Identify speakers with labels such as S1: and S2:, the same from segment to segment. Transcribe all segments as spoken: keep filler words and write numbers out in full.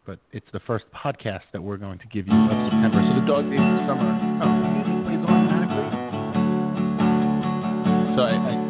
S1: but it's the first podcast that we're going to give you of September. So the dog days of summer. Oh, the music plays automatically. So I, I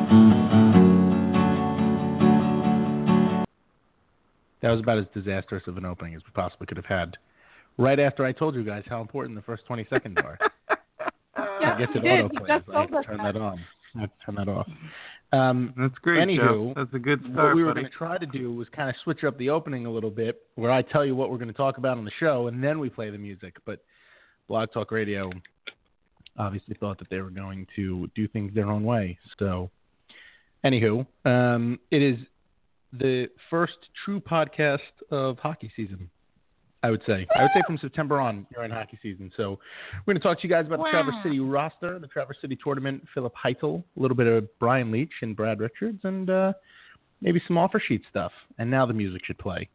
S1: that was about as disastrous of an opening as we possibly could have had. Right after I told you guys how important the first twenty seconds are.
S2: Yeah,
S1: I guess it
S2: did.
S1: autoplays. I have to turn that on. I have to turn that off. Um,
S3: That's great,
S1: anywho,
S3: Joe. That's a good start,
S1: what we were
S3: buddy.
S1: going to try to do was kind of switch up the opening a little bit, where I tell you what we're going to talk about on the show, and then we play the music. But Blog Talk Radio obviously thought that they were going to do things their own way. So, anywho, um, it is the first true podcast of hockey season, I would say. I would say from September on, you're in hockey season. So we're going to talk to you guys about
S2: wow.
S1: the Traverse City roster, the Traverse City tournament, Philip Heitel, a little bit of Brian Leach and Brad Richards, and uh, maybe some offer sheet stuff. And now the music should play.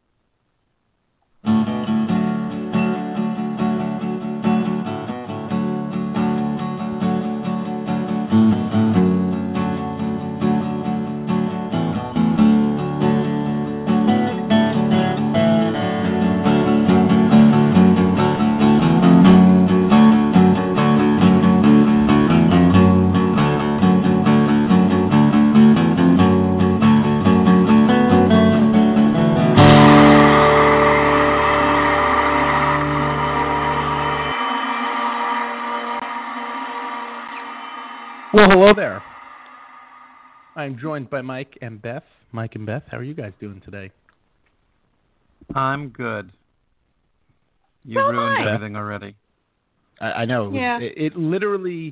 S1: Well, hello there. I'm joined by Mike and Beth. Mike and Beth, how are you guys doing today?
S3: I'm good. You
S2: So
S3: ruined
S2: hi.
S3: everything already.
S1: I, I know. It, was,
S2: Yeah.
S1: it, it literally,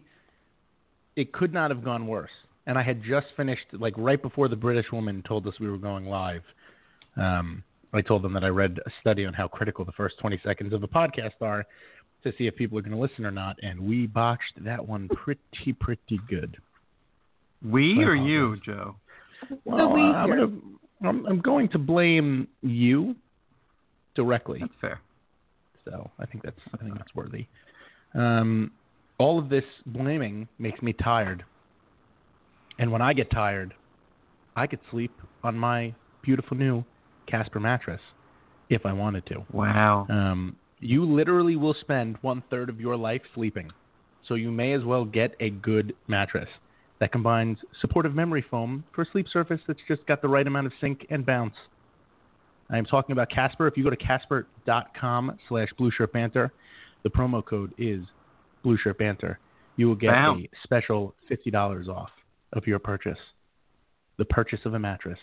S1: it could not have gone worse. And I had just finished, like right before the British woman told us we were going live, um, I told them that I read a study on how critical the first twenty seconds of a podcast are to see if people are going to listen or not. And we botched that one pretty, pretty good.
S3: We
S1: I
S3: or you,
S1: apologize.
S3: Joe?
S1: Well,
S2: we
S1: uh, I'm,
S2: here.
S1: gonna, I'm, I'm going to blame you directly.
S3: That's fair.
S1: So I think that's I think that's worthy. Um, all of this blaming makes me tired, and when I get tired, I could sleep on my beautiful new Casper mattress if I wanted to.
S3: Wow.
S1: Um, you literally will spend one third of your life sleeping, so you may as well get a good mattress that combines supportive memory foam for a sleep surface that's just got the right amount of sink and bounce. I am talking about Casper. If you go to casper.com slash Blue Shirt Banter, the promo code is Blue Shirt Banter. You will get
S3: Wow.
S1: a special fifty dollars off of your purchase, the purchase of a mattress.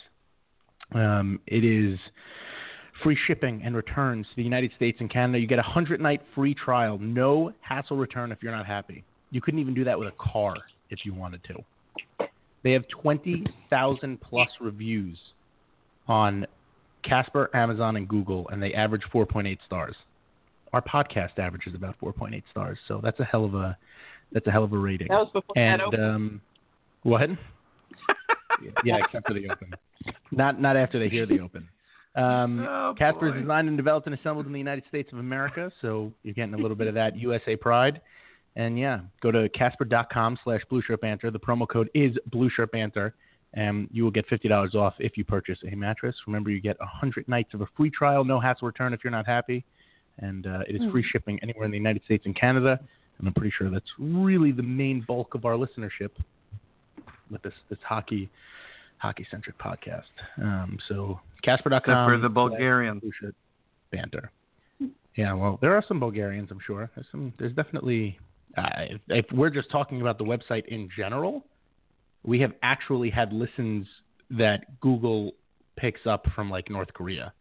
S1: Um, it is free shipping and returns to the United States and Canada. You get a one hundred night free trial, no hassle return if you're not happy. You couldn't even do that with a car if you wanted to. They have twenty thousand plus reviews on Casper, Amazon, and Google, and they average four point eight stars. Our podcast averages about four point eight stars, so that's a hell of a that's a hell of a rating.
S2: That was before
S1: and
S2: that opened.
S1: um, what? Yeah, except for the open. Not not after they hear the open. Um,
S3: Oh,
S1: Casper
S3: boy.
S1: is designed and developed and assembled in the United States of America, so you're getting a little bit of that U S A pride. And yeah, go to casper.com slash Blue Shirt Banter. The promo code is Blue Shirt Banter, and you will get fifty dollars off if you purchase a mattress. Remember, you get one hundred nights of a free trial, no hassle return if you're not happy, and uh, it is free shipping anywhere in the United States and Canada. And I'm pretty sure that's really the main bulk of our listenership with this this hockey hockey centric podcast. Um, so casper dot com.
S3: Except for the Bulgarians.
S1: Blue Shirt Banter. Yeah, well, there are some Bulgarians, I'm sure. There's some. There's definitely. Uh, if, if we're just talking about the website in general, we have actually had listens that Google picks up from like North Korea.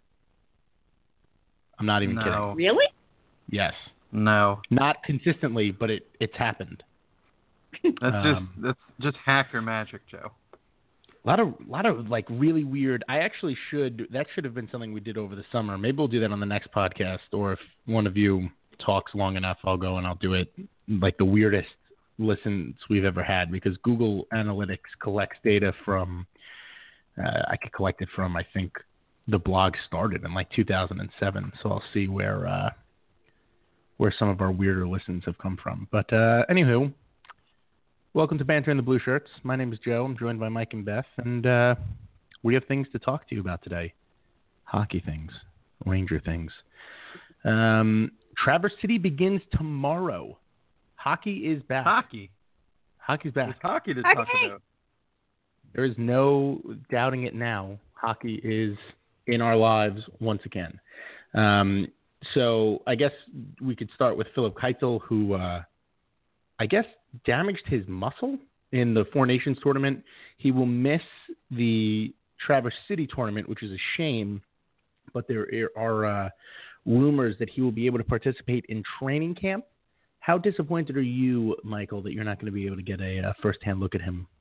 S1: I'm not even
S3: No.
S1: kidding.
S2: Really?
S1: Yes.
S3: No.
S1: Not consistently, but it, it's happened.
S3: That's
S1: Um,
S3: just that's just hacker magic, Joe.
S1: A lot of lot of like really weird. I actually should. That should have been something we did over the summer. Maybe we'll do that on the next podcast. Or if one of you talks long enough, I'll go and I'll do it. Like the weirdest listens we've ever had, because Google Analytics collects data from. Uh, I could collect it from. I think the blog started in like two thousand seven. So I'll see where uh, where some of our weirder listens have come from. But uh, anywho. Welcome to Banter in the Blue Shirts. My name is Joe. I'm joined by Mike and Beth, and uh, we have things to talk to you about today. Hockey things. Ranger things. Um, Traverse City begins tomorrow. Hockey is back.
S3: Hockey.
S1: Hockey's back.
S3: There's hockey to
S2: Hockey.
S3: talk about.
S1: There is no doubting it now. Hockey is in our lives once again. Um, so I guess we could start with Filip Chytil, who uh, I guess damaged his muscle in the Four Nations tournament. He will miss the Traverse City tournament, which is a shame, but there are uh, rumors that he will be able to participate in training camp. How disappointed are you, Michael, that you're not going to be able to get a uh, first-hand look at him?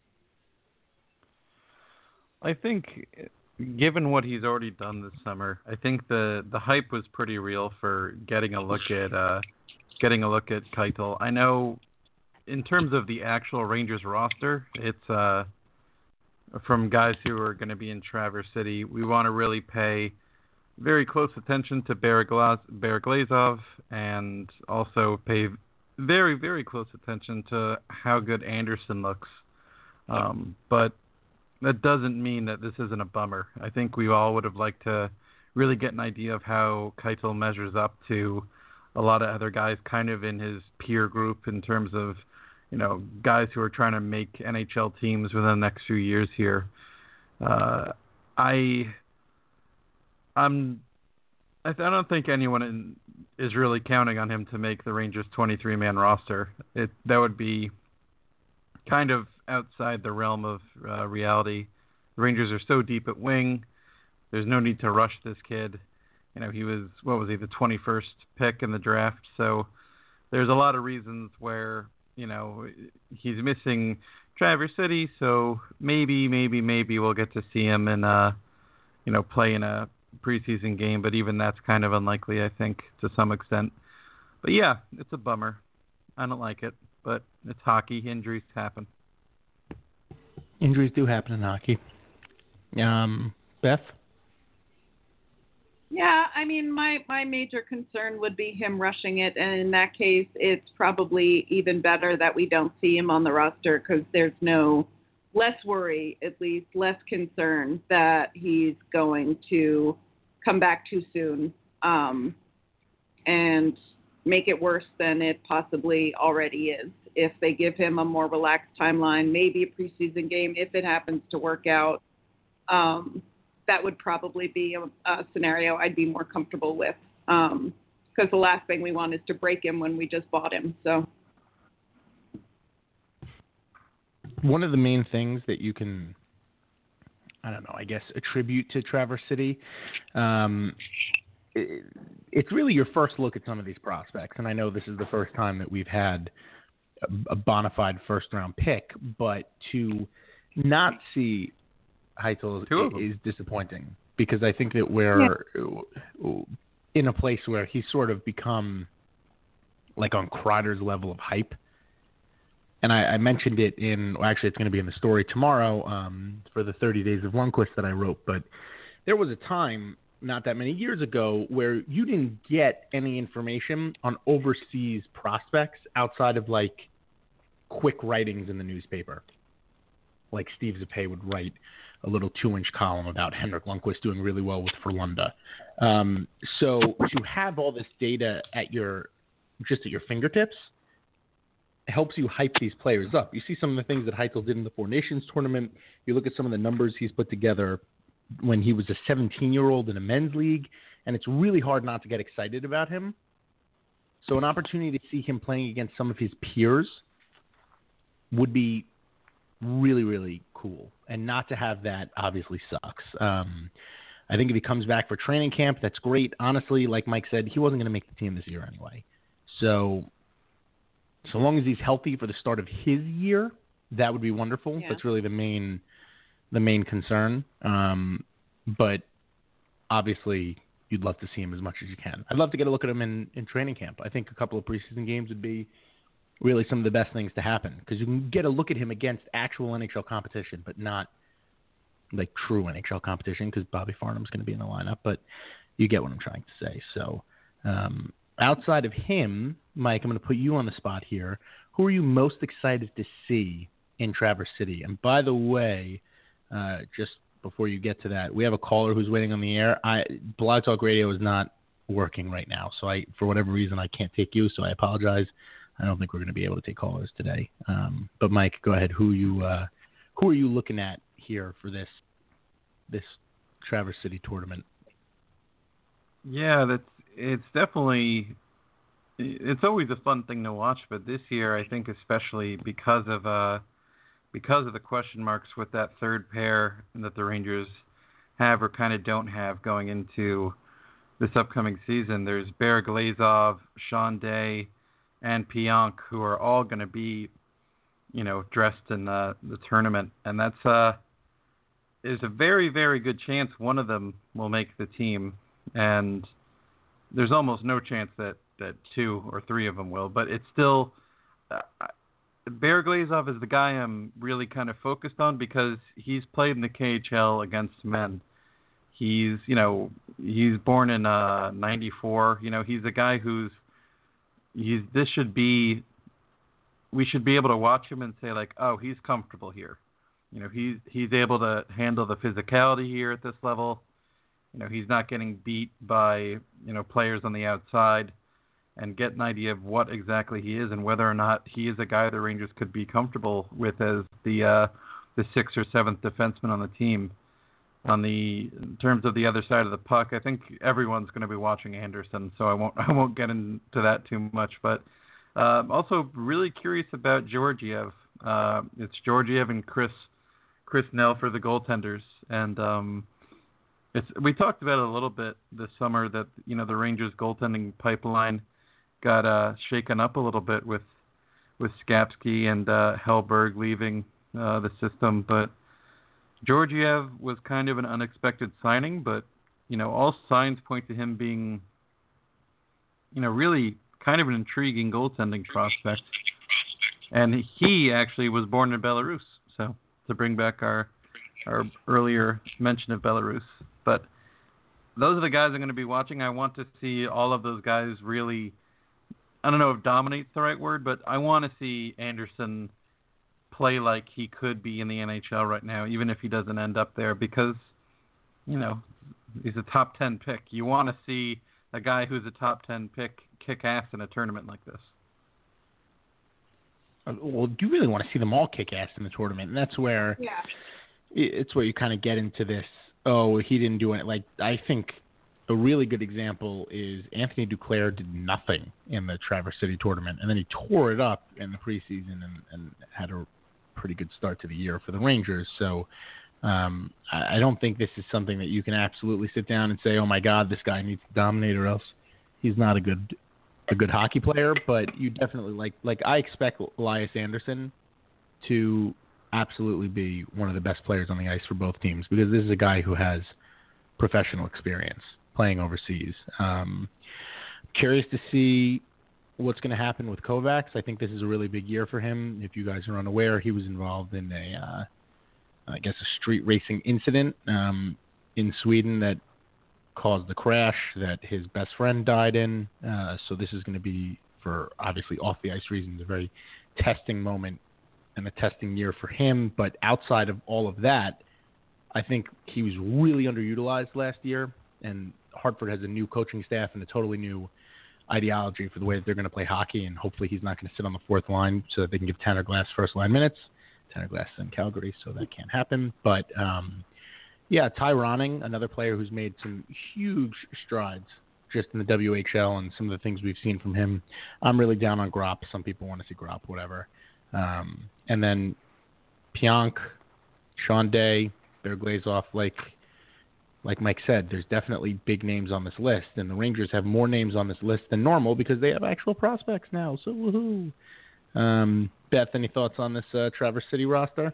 S3: I think, given what he's already done this summer, I think the, the hype was pretty real for getting a look at uh, getting a look at Chytil. I know, in terms of the actual Rangers roster, it's uh, from guys who are going to be in Traverse City. We want to really pay very close attention to Bereglazov and also pay very, very close attention to how good Anderson looks. Um, but that doesn't mean that this isn't a bummer. I think we all would have liked to really get an idea of how Chytil measures up to a lot of other guys kind of in his peer group in terms of, you know, guys who are trying to make N H L teams within the next few years here. Uh, I, I'm, I, th- I don't think anyone in, is really counting on him to make the Rangers twenty-three man roster. It that would be kind of outside the realm of uh, reality. The Rangers are so deep at wing. There's no need to rush this kid. You know, he was, what was he, the twenty-first pick in the draft. So there's a lot of reasons where, you know, he's missing Traverse City. So maybe, maybe, maybe we'll get to see him in, uh, you know, play in a preseason game. But even that's kind of unlikely, I think, to some extent. But yeah, it's a bummer. I don't like it, but it's hockey. Injuries happen.
S1: Injuries do happen in hockey. Um, Beth?
S2: Yeah, I mean, my, my major concern would be him rushing it, and in that case, it's probably even better that we don't see him on the roster because there's no less worry, at least less concern that he's going to come back too soon um, and make it worse than it possibly already is. If they give him a more relaxed timeline, maybe a preseason game, if it happens to work out, um, that would probably be a, a scenario I'd be more comfortable with. Because um, the last thing we want is to break him when we just bought him. So,
S1: one of the main things that you can, I don't know, I guess attribute to Traverse City, um, it, it's really your first look at some of these prospects. And I know this is the first time that we've had a bona fide first round pick, but to not see Chytil is, is disappointing because I think that we're yeah. in a place where he's sort of become like on Kreider's level of hype. And I, I mentioned it in, well, actually it's going to be in the story tomorrow um, for the thirty days of Lundqvist that I wrote, but there was a time not that many years ago where you didn't get any information on overseas prospects outside of like quick writings in the newspaper. Like Steve Zappe would write a little two-inch column about Henrik Lundqvist doing really well with Frölunda. Um, so to have all this data at your just at your fingertips helps you hype these players up. You see some of the things that Chytil did in the Four Nations tournament. You look at some of the numbers he's put together when he was a seventeen-year-old in a men's league, and it's really hard not to get excited about him. So an opportunity to see him playing against some of his peers would be really, really cool. And not to have that obviously sucks. Um, I think if he comes back for training camp, that's great. Honestly, like Mike said, he wasn't going to make the team this year anyway. So so long as he's healthy for the start of his year, that would be wonderful.
S2: Yeah.
S1: That's really the main the main concern. Um, but obviously, you'd love to see him as much as you can. I'd love to get a look at him in, in training camp. I think a couple of preseason games would be really some of the best things to happen because you can get a look at him against actual N H L competition, but not like true N H L competition because Bobby Farnham's going to be in the lineup. But you get what I'm trying to say. So um, outside of him, Mike, I'm going to put you on the spot here. Who are you most excited to see in Traverse City? And by the way, uh, just before you get to that, we have a caller who's waiting on the air. I Blog Talk Radio is not working right now, so I, for whatever reason, I can't take you. So I apologize. I don't think we're going to be able to take callers today. Um, but Mike, go ahead. Who you uh, who are you looking at here for this this Traverse City tournament?
S3: Yeah, that's it's definitely it's always a fun thing to watch, but this year I think especially because of uh because of the question marks with that third pair that the Rangers have or kind of don't have going into this upcoming season. There's Bear Glazov, Sean Day, and Pionk, who are all going to be, you know, dressed in the, the tournament, and that's uh is a very, very good chance one of them will make the team, and there's almost no chance that, that two or three of them will, but it's still uh, Bear Glazov is the guy I'm really kind of focused on because he's played in the K H L against men. He's, you know, he's born in uh, ninety-four. You know, he's a guy who's, he's, this should be, we should be able to watch him and say like, oh, he's comfortable here. You know, he's, he's able to handle the physicality here at this level. You know, he's not getting beat by, you know, players on the outside, and get an idea of what exactly he is and whether or not he is a guy the Rangers could be comfortable with as the uh, the sixth or seventh defenseman on the team. On the in terms of the other side of the puck, I think everyone's going to be watching Anderson, so I won't I won't get into that too much. But uh, also really curious about Georgiev. Uh, it's Georgiev and Chris Chris Nell for the goaltenders, and um, it's we talked about it a little bit this summer that you know the Rangers goaltending pipeline got uh, shaken up a little bit with with Skapsky and uh, Hellberg leaving uh, the system, but Georgiev was kind of an unexpected signing, but you know all signs point to him being you know really kind of an intriguing goaltending prospect, and he actually was born in Belarus, so to bring back our our earlier mention of Belarus, but those are the guys I'm going to be watching. I want to see all of those guys really. I don't know if dominate's the right word, but I want to see Anderson play like he could be in the N H L right now, even if he doesn't end up there, because, you know, he's a top ten pick. You want to see a guy who's a top ten pick kick ass in a tournament like this.
S1: Well, you really want to see them all kick ass in the tournament, and that's where
S2: yeah.
S1: it's where you kind of get into this, oh, he didn't do it. Like, I think a really good example is Anthony Duclair did nothing in the Traverse City tournament, and then he tore it up in the preseason and, and had a pretty good start to the year for the Rangers. So um, I, I don't think this is something that you can absolutely sit down and say, oh, my God, this guy needs to dominate or else he's not a good a good hockey player. But you definitely, like, like I expect Elias Anderson to absolutely be one of the best players on the ice for both teams because this is a guy who has professional experience playing overseas. Um, curious to see what's going to happen with Kovacs. I think this is a really big year for him. If you guys are unaware, he was involved in a, uh, I guess, a street racing incident um, in Sweden that caused the crash that his best friend died in. Uh, so this is going to be, for obviously off the ice reasons, a very testing moment and a testing year for him. But outside of all of that, I think he was really underutilized last year, and Hartford has a new coaching staff and a totally new ideology for the way that they're going to play hockey, and hopefully he's not going to sit on the fourth line so that they can give Tanner Glass first line minutes. Tanner Glass is in Calgary, so that can't happen. But, um, yeah, Ty Ronning, another player who's made some huge strides just in the W H L and some of the things we've seen from him. I'm really down on Gropp. Some people want to see Gropp, whatever. Um, and then Pionk, Sean Day, Bear Glazov, like like Mike said, there's definitely big names on this list, and the Rangers have more names on this list than normal because they have actual prospects now. So woohoo! Um, Beth, any thoughts on this uh, Traverse City roster?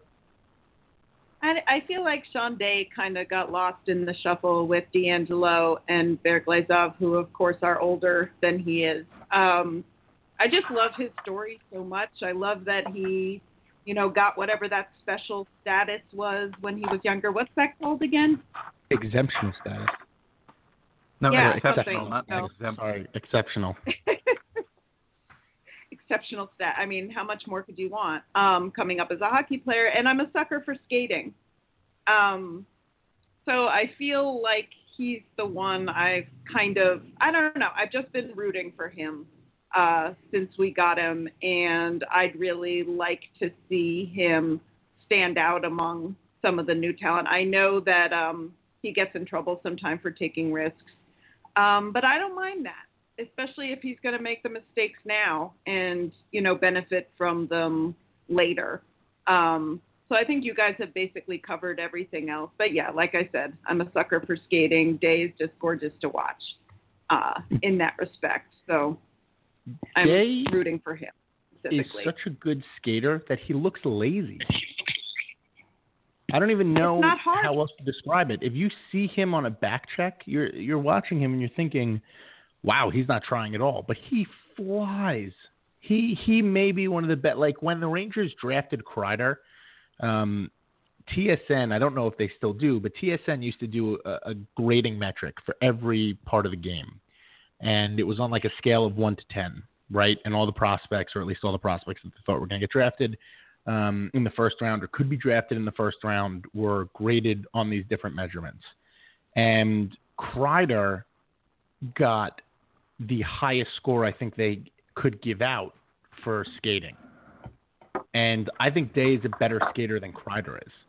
S2: I, I feel like Sean Day kind of got lost in the shuffle with D'Angelo and Bear Glazov, who of course are older than he is. Um, I just love his story so much. I love that he, you know, got whatever that special status was when he was younger. What's that called again?
S1: Exemption status.
S3: No,
S2: yeah,
S3: exceptional, not
S2: no.
S3: exempt.
S1: Sorry, exceptional.
S2: Exceptional stat. I mean, how much more could you want um, coming up as a hockey player? And I'm a sucker for skating. Um, So I feel like he's the one I've kind of, I don't know, I've just been rooting for him uh, since we got him, and I'd really like to see him stand out among some of the new talent. I know that um, he gets in trouble sometimes for taking risks, um, but I don't mind that, especially if he's going to make the mistakes now and, you know, benefit from them later. Um, so I think you guys have basically covered everything else. But yeah, like I said, I'm a sucker for skating. Day is just gorgeous to watch uh, in that respect. So I'm
S1: Day
S2: rooting for him
S1: is
S2: specifically.
S1: such a good skater that he looks lazy. I don't even know
S2: It's not hard.
S1: how else to describe it. If you see him on a back check, you're you're watching him and you're thinking, wow, he's not trying at all. But he flies. He he may be one of the best. Like when the Rangers drafted Kreider, um, T S N, I don't know if they still do, but T S N used to do a, a grading metric for every part of the game. And it was on like a scale of one to ten, right? And all the prospects, or at least all the prospects that they thought were going to get drafted um, in the first round or could be drafted in the first round, were graded on these different measurements. And Kreider got the highest score I think they could give out for skating. And I think Day is a better skater than Kreider is.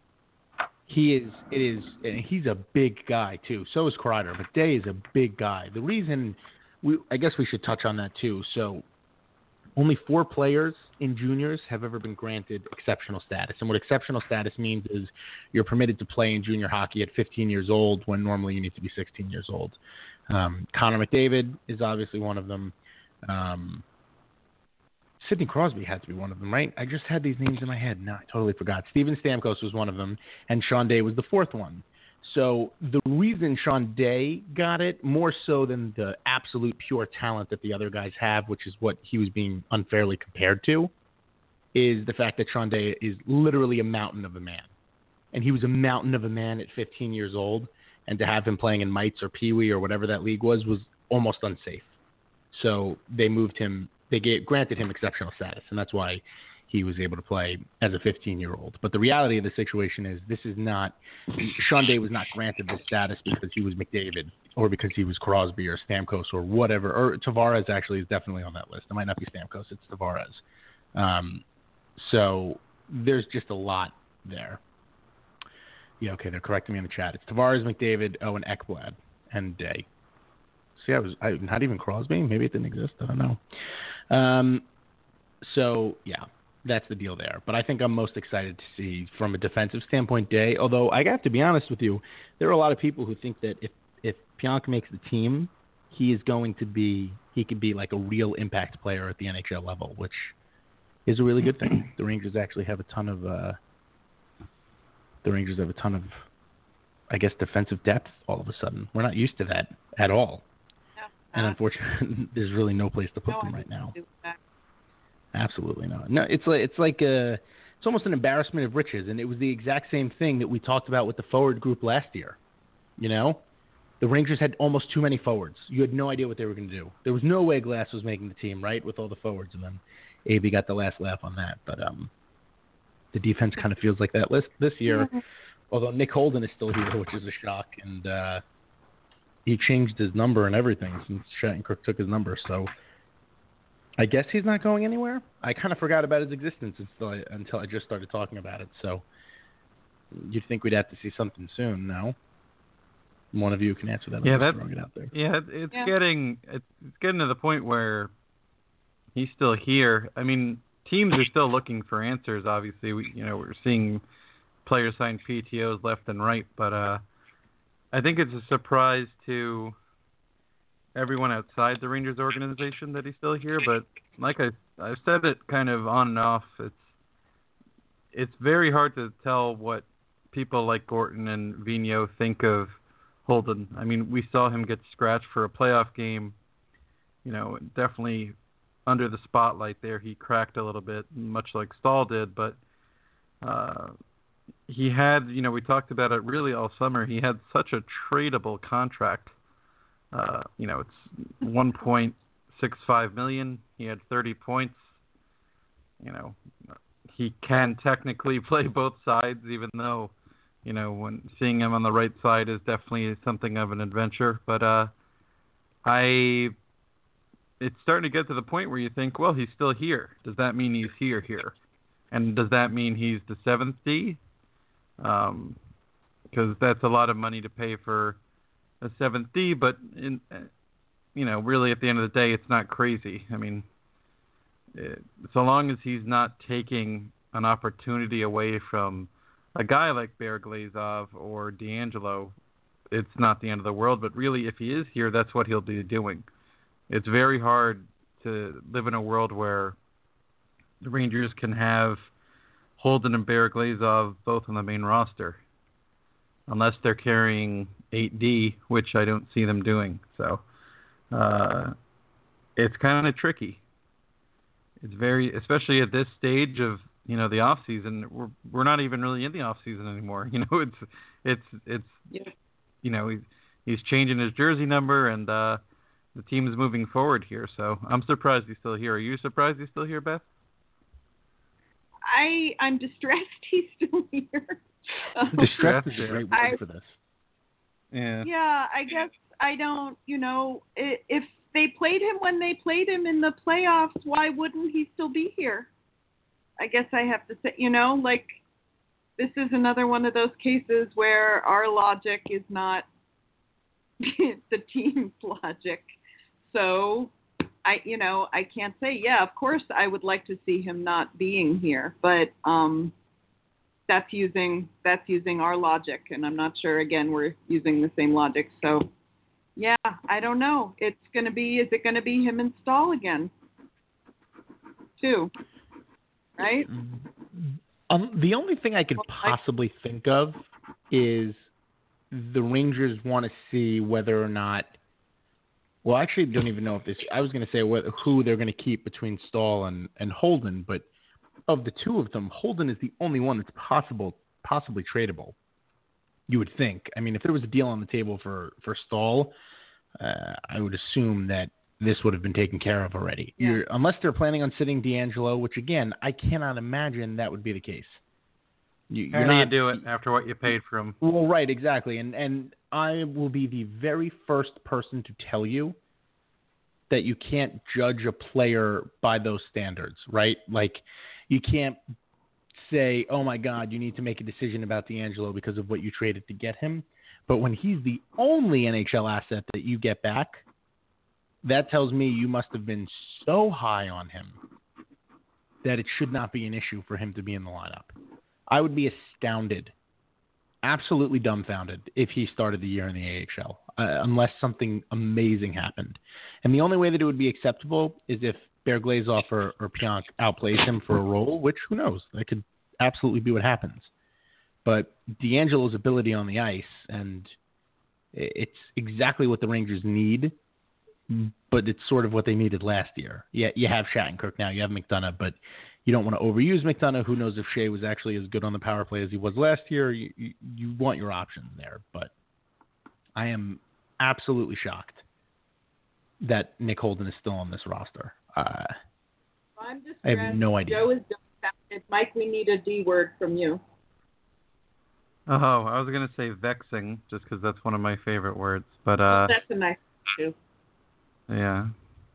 S1: He is, it is, and he's a big guy too. So is Kreider, but Day is a big guy. The reason, we, I guess we should touch on that too. So only four players in juniors have ever been granted exceptional status. And what exceptional status means is you're permitted to play in junior hockey at fifteen years old when normally you need to be sixteen years old. Um, Connor McDavid is obviously one of them. Um, Sidney Crosby had to be one of them, right? I just had these names in my head. No, I totally forgot. Steven Stamkos was one of them, and Sean Day was the fourth one. So the reason Sean Day got it, more so than the absolute pure talent that the other guys have, which is what he was being unfairly compared to, is the fact that Sean Day is literally a mountain of a man. And he was a mountain of a man at fifteen years old, and to have him playing in Mites or Pee Wee or whatever that league was, was almost unsafe. So they moved him, they gave, granted him exceptional status, and that's why he was able to play as a fifteen-year-old. But the reality of the situation is this is not – Sean Day was not granted this status because he was McDavid or because he was Crosby or Stamkos or whatever. Or Tavares actually is definitely on that list. It might not be Stamkos. It's Tavares. Um, so there's just a lot there. Yeah, okay, they're correcting me in the chat. It's Tavares, McDavid, Owen, Ekblad, and Day. See, I was I, not even Crosby. Maybe it didn't exist. I don't know. Um, so, yeah, that's the deal there. But I think I'm most excited to see, from a defensive standpoint, Day. Although I have to be honest with you, there are a lot of people who think that if if Pionk makes the team, he is going to be he could be like a real impact player at the N H L level, which is a really good thing. The Rangers actually have a ton of uh, the Rangers have a ton of, I guess, defensive depth all of a sudden. We're not used to that at all. And unfortunately, there's really no place to put
S2: no,
S1: them right now.
S2: That.
S1: Absolutely not. No, it's like it's like a, it's almost an embarrassment of riches, and it was the exact same thing that we talked about with the forward group last year. You know, the Rangers had almost too many forwards. You had no idea what they were going to do. There was no way Glass was making the team, right, with all the forwards, and then A B got the last laugh on that. But um, the defense kind of feels like that list this year. Although Nick Holden is still here, which is a shock, and. Uh, He changed his number and everything since Shattenkirk took his number. So I guess he's not going anywhere. I kind of forgot about his existence until I, until I just started talking about it. So you'd think we'd have to see something soon. No, one of you can answer that.
S3: Yeah, that's
S1: it out there.
S3: yeah. It's
S2: yeah.
S3: getting it's getting to the point where he's still here. I mean, teams are still looking for answers. Obviously, we you know we're seeing players sign P T Os left and right, but uh. I think it's a surprise to everyone outside the Rangers organization that he's still here. But like I, I've said it kind of on and off, it's it's very hard to tell what people like Gorton and Vigneault think of Holden. I mean, we saw him get scratched for a playoff game. You know, definitely under the spotlight there, he cracked a little bit, much like Stahl did. But uh, he had, you know, we talked about it really all summer. He had such a tradable contract. Uh, you know, it's one point six five million dollars. He had thirty points. You know, he can technically play both sides, even though You know, when seeing him on the right side is definitely something of an adventure. But uh, I, it's starting to get to the point where you think, well, he's still here. Does that mean he's here here? And does that mean he's the seventh D? Um, because that's a lot of money to pay for a seventh D. But in, you know, really at the end of the day, it's not crazy. I mean, it, so long as he's not taking an opportunity away from a guy like Bear Glazov or D'Angelo, it's not the end of the world. But really, if he is here, that's what he'll be doing. It's very hard to live in a world where the Rangers can have Holden and Bear Glazov both on the main roster, unless they're carrying eight D, which I don't see them doing. So uh, it's kind of tricky. It's very, especially at this stage of, you know, the off season. We're we're not even really in the off season anymore. You know, it's it's it's
S2: yeah.
S3: you know, he's he's changing his jersey number, and uh, the team is moving forward here. So I'm surprised he's still here. Are you surprised he's still here, Beth?
S2: I I'm distressed he's still here.
S1: Distressed is a great word
S2: I,
S1: for this.
S3: Yeah.
S2: Yeah, I guess I don't. You know, if they played him when they played him in the playoffs, why wouldn't he still be here? I guess I have to say, you know, like, this is another one of those cases where our logic is not the team's logic. So, I, you know, I can't say, yeah, of course I would like to see him not being here, but um, that's using that's using our logic, and I'm not sure, again, we're using the same logic. So, yeah, I don't know. It's going to be, is it going to be him and Stahl again, too? Right?
S1: Um, the only thing I could possibly think of is the Rangers want to see whether or not. Well, I actually don't even know if this. I was going to say what, who they're going to keep between Stahl and, and Holden, but of the two of them, Holden is the only one that's possible, possibly tradable. You would think. I mean, if there was a deal on the table for for Stahl, uh, I would assume that this would have been taken care of already.
S2: Yeah.
S1: You're, unless they're planning on sitting D'Angelo, which again, I cannot imagine that would be the case. You,
S3: How
S1: you're
S3: do
S1: not,
S3: you do it after what you paid for him?
S1: Well, right, exactly. And and I will be the very first person to tell you that you can't judge a player by those standards, right? Like, you can't say, oh my God, you need to make a decision about D'Angelo because of what you traded to get him. But when he's the only N H L asset that you get back, that tells me you must have been so high on him that it should not be an issue for him to be in the lineup. I would be astounded, absolutely dumbfounded, if he started the year in the A H L, uh, unless something amazing happened. And the only way that it would be acceptable is if Bear Glazov or, or Pionk outplays him for a role, which, who knows, that could absolutely be what happens. But D'Angelo's ability on the ice, and it's exactly what the Rangers need, but it's sort of what they needed last year. Yeah, you have Shattenkirk now, you have McDonough, but you don't want to overuse McDonough. Who knows if Shea was actually as good on the power play as he was last year? You, you, you want your options there, but I am absolutely shocked that Nick Holden is still on this roster. Uh,
S2: I'm just
S1: I have no idea.
S2: Joe is dumbfounded. Mike, we need a D word from you.
S3: Oh, I was going to say vexing, just because that's one of my favorite words. But uh,
S2: that's a nice one, too.
S3: Yeah.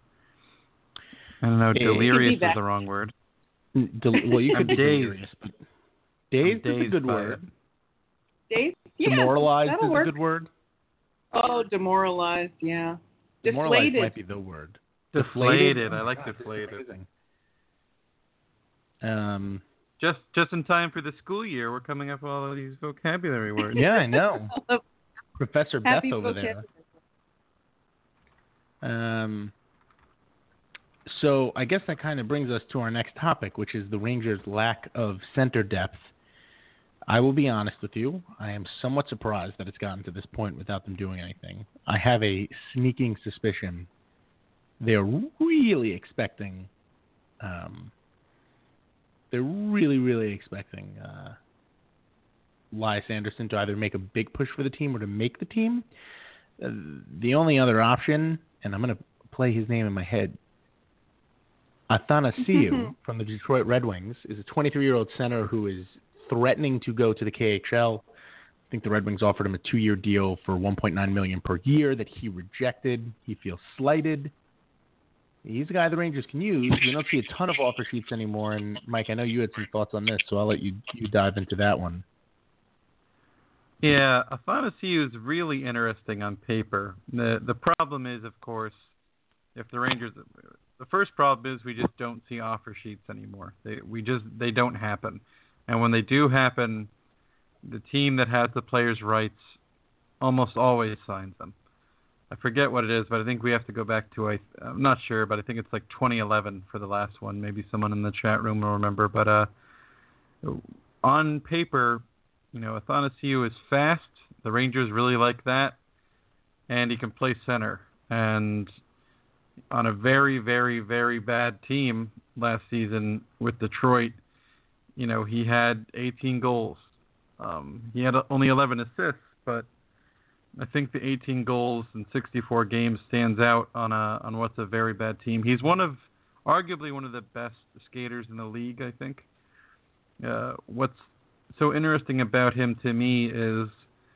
S3: I don't know.
S1: It,
S3: delirious is the wrong word.
S1: Del- well, you could be
S3: dazed.
S1: delirious, but dazed,
S3: dazed
S1: is a good word.
S2: It. Dazed? Yeah,
S1: demoralized is
S2: work.
S1: a good word.
S2: Oh, demoralized, yeah.
S1: Demoralized
S2: Deflated.
S1: might be the word.
S3: Deflated.
S1: deflated.
S3: I like
S1: God,
S3: deflated.
S1: Um,
S3: just just in time for the school year, we're coming up with all of these vocabulary words.
S1: yeah, I know. Professor
S2: Happy
S1: Beth over
S2: vocabulary.
S1: there. Um. So I guess that kind of brings us to our next topic, which is the Rangers' lack of center depth. I will be honest with you. I am somewhat surprised that it's gotten to this point without them doing anything. I have a sneaking suspicion they're really expecting um, they're really, really expecting uh, Elias Anderson to either make a big push for the team or to make the team. Uh, the only other option, and I'm going to play his name in my head, Athanasiou from the Detroit Red Wings, is a twenty-three-year-old center who is threatening to go to the K H L. I think the Red Wings offered him a two-year deal for one point nine million dollars per year that he rejected. He feels slighted. He's a guy the Rangers can use. We don't see a ton of offer sheets anymore. And, Mike, I know you had some thoughts on this, so I'll let you you dive into that one.
S3: Yeah, Athanasiou is really interesting on paper. The the problem is, of course, if the Rangers – the first problem is we just don't see offer sheets anymore. They we just they don't happen. And when they do happen, the team that has the players' rights almost always signs them. I forget what it is, but I think we have to go back to, I, I'm not sure, but I think it's like twenty eleven for the last one. Maybe someone in the chat room will remember. But uh, on paper, you know, Athanasiou is fast. The Rangers really like that. And he can play center. And on a very, very, very bad team last season with Detroit, you know, he had eighteen goals. Um, he had only eleven assists, but I think the eighteen goals in sixty-four games stands out on a on what's a very bad team. He's one of, arguably one of the best skaters in the league, I think. Uh, what's so interesting about him to me is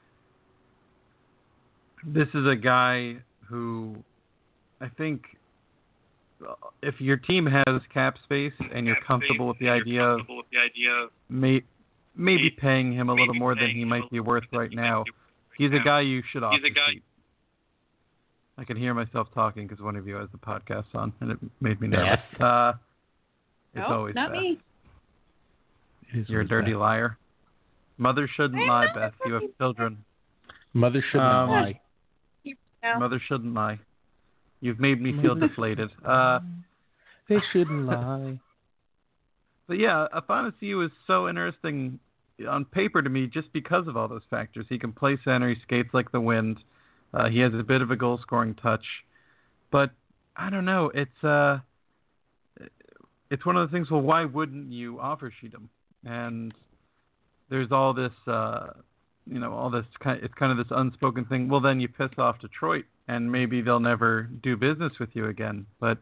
S3: this is a guy who I think if your team has cap space and you're comfortable with the idea of may, maybe paying him a little more than he might be worth right now, he's a guy you should offer sheet. I can hear myself talking because one of you has the podcast on, and it made me nervous. Uh, it's
S2: no,
S3: always
S2: not
S3: Beth.
S2: me.
S3: You're a dirty
S1: Beth.
S3: liar. Mother shouldn't lie, Beth. You have children.
S1: Mother shouldn't
S3: Um,
S1: lie.
S3: Mother shouldn't lie. You've made me feel deflated. Uh,
S1: they shouldn't lie.
S3: But yeah, Athanasiou is so interesting on paper to me just because of all those factors. He can play center. He skates like the wind. Uh, he has a bit of a goal-scoring touch. But I don't know. It's uh, it's one of the things, well, why wouldn't you offer sheet him? And there's all this, uh, you know, all this kind it's kind of this unspoken thing. Well, then you piss off Detroit, and maybe they'll never do business with you again. But,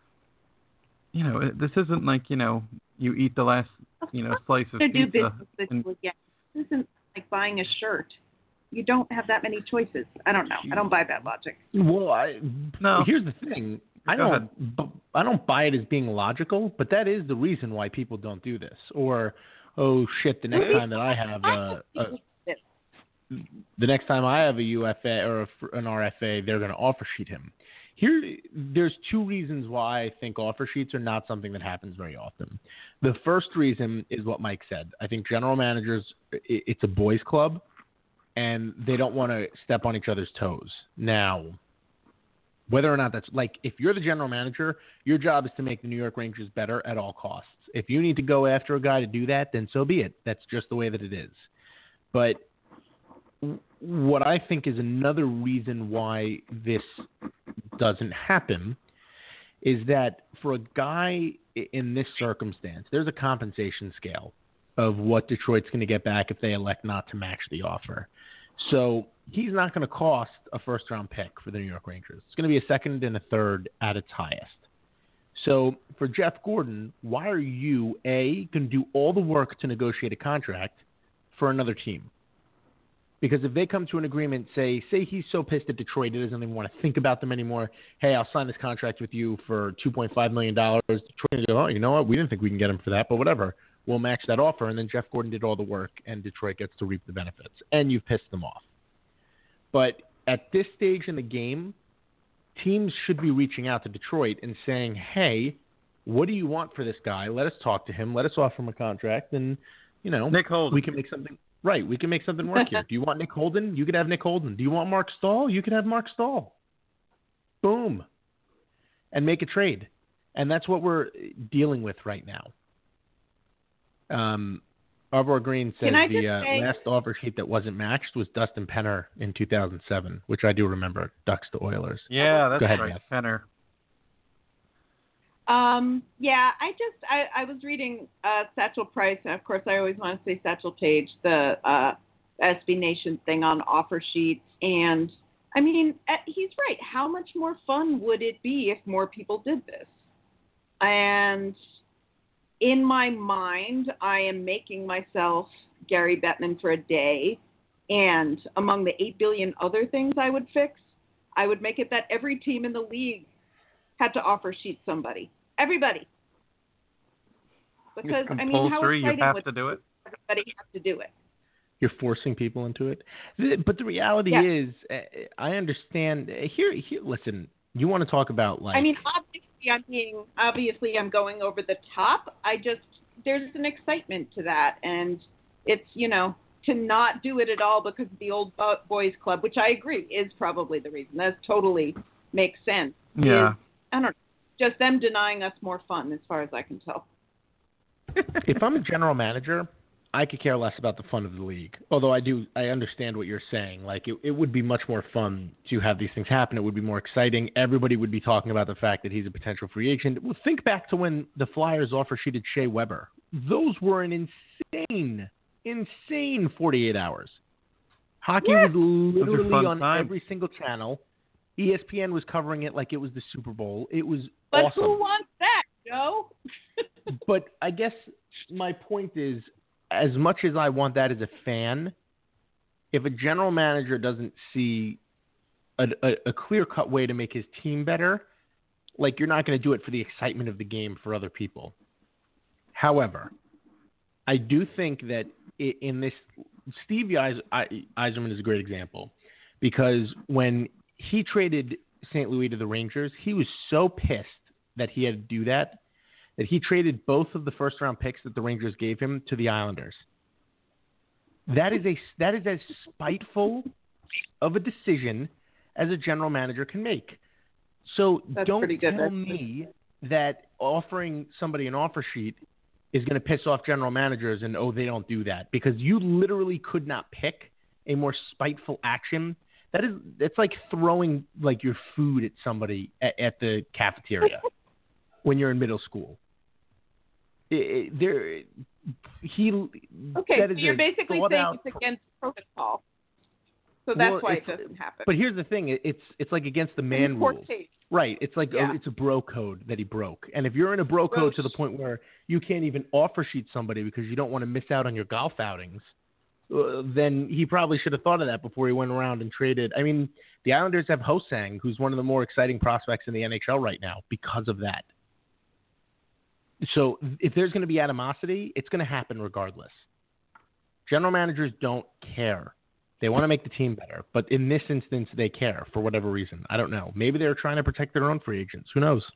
S3: you know, it, this isn't like, you know, you eat the last, you know, slice of
S2: to do
S3: pizza.
S2: business with
S3: and,
S2: you again. This isn't like buying a shirt. You don't have that many choices. I don't know. I don't buy that logic.
S1: Well, I,
S3: No.
S1: here's the thing. I
S3: Go
S1: don't, bu- I don't buy it as being logical, but that is the reason why people don't do this. Or, oh shit, the next time that I have a, a the next time I have a U F A or a, an R F A, they're going to offer sheet him. Here, there's two reasons why I think offer sheets are not something that happens very often. The first reason is what Mike said. I think general managers, it's a boys' club, and they don't want to step on each other's toes. Now, whether or not that's like, if you're the general manager, your job is to make the New York Rangers better at all costs. If you need to go after a guy to do that, then so be it. That's just the way that it is. But what I think is another reason why this doesn't happen is that for a guy in this circumstance, there's a compensation scale of what Detroit's going to get back if they elect not to match the offer. So he's not going to cost a first-round pick for the New York Rangers. It's going to be a second and a third at its highest. So for Jeff Gordon, why are you, A, going to do all the work to negotiate a contract for another team? Because if they come to an agreement, say, say he's so pissed at Detroit, he doesn't even want to think about them anymore. Hey, I'll sign this contract with you for two point five million dollars. Detroit go, oh, you know what? We didn't think we can get him for that, but whatever. We'll match that offer. And then Jeff Gordon did all the work, and Detroit gets to reap the benefits. And you've pissed them off. But at this stage in the game, teams should be reaching out to Detroit and saying, hey, what do you want for this guy? Let us talk to him. Let us offer him a contract. And, you know,
S3: Nick Holden.
S1: we can make something – right, we can make something work here. Do you want Nick Holden? You could have Nick Holden. Do you want Mark Stahl? You could have Mark Stahl. Boom. And make a trade. And that's what we're dealing with right now. Um, Arbor Green says the uh, say- last offer sheet that wasn't matched was Dustin Penner in two thousand seven, which I do remember, Ducks to Oilers.
S3: Yeah, that's
S1: ahead,
S3: right,
S1: Beth.
S3: Penner.
S2: Um, yeah, I just, I, I was reading uh, Satchel Price, and of course I always want to say Satchel Paige, the uh, S B Nation thing on offer sheets, and I mean, he's right. How much more fun would it be if more people did this? And in my mind, I am making myself Gary Bettman for a day, And among the eight billion other things I would fix, I would make it that every team in the league had to offer sheet somebody. Everybody. Because,
S3: it's
S2: I mean, how
S3: compulsory. You
S2: exciting
S3: have
S2: would
S3: to do it.
S2: everybody have to do it?
S1: You're forcing people into it. The- But the reality
S2: Yeah.
S1: is, uh, I understand. uh, Here, here. Listen, you want to talk about like.
S2: I mean, obviously, I'm being obviously I'm going over the top. I just there's an excitement to that, and it's you know to not do it at all because of the old bo- boys club, which I agree is probably the reason. That totally makes sense.
S3: Yeah.
S2: Is, I don't know, just them denying us more fun, as far as I can tell.
S1: If I'm a general manager, I could care less about the fun of the league. Although I do, I understand what you're saying. Like, it, it would be much more fun to have these things happen. It would be more exciting. Everybody would be talking about the fact that he's a potential free agent. Well, think back to when the Flyers offer sheeted Shea Weber. Those were an insane, insane forty-eight hours. Hockey
S2: Yeah.
S1: was literally
S3: fun
S1: on
S3: times.
S1: every single channel. E S P N was covering it like it was the Super Bowl. It was
S2: But
S1: awesome.
S2: who wants that, Joe?
S1: But I guess my point is, as much as I want that as a fan, if a general manager doesn't see a, a, a clear-cut way to make his team better, like, you're not going to do it for the excitement of the game for other people. However, I do think that i- in this, Steve Eis- I- Yzerman is a great example, because when he traded Saint Louis to the Rangers, he was so pissed that he had to do that, that he traded both of the first-round picks that the Rangers gave him to the Islanders. That is a that is as spiteful of a decision as a general manager can make. So
S2: That's
S1: don't
S2: pretty good.
S1: tell
S2: That's-
S1: me that offering somebody an offer sheet is going to piss off general managers and, oh, they don't do that, because you literally could not pick a more spiteful action. That is, that's like throwing like your food at somebody at, at the cafeteria when you're in middle school. It, it, there, he.
S2: Okay,
S1: that
S2: so
S1: is
S2: you're
S1: a
S2: basically
S1: thought
S2: saying
S1: out
S2: it's against protocol. So that's
S1: Well,
S2: why it
S1: it's-
S2: doesn't happen.
S1: But here's the thing: it- it's it's like against the man
S2: Poor
S1: rules,
S2: taste.
S1: right? It's like
S2: Yeah.
S1: oh, it's a bro code that he broke. And if you're in a bro code to the point where you can't even offer sheet somebody because you don't want to miss out on your golf outings, uh, then he probably should have thought of that before he went around and traded. I mean, the Islanders have Ho-Sang, who's one of the more exciting prospects in the N H L right now because of that. So if there's going to be animosity, it's going to happen regardless. General managers don't care. They want to make the team better. But in this instance, they care for whatever reason. I don't know. Maybe they're trying to protect their own free agents. Who knows?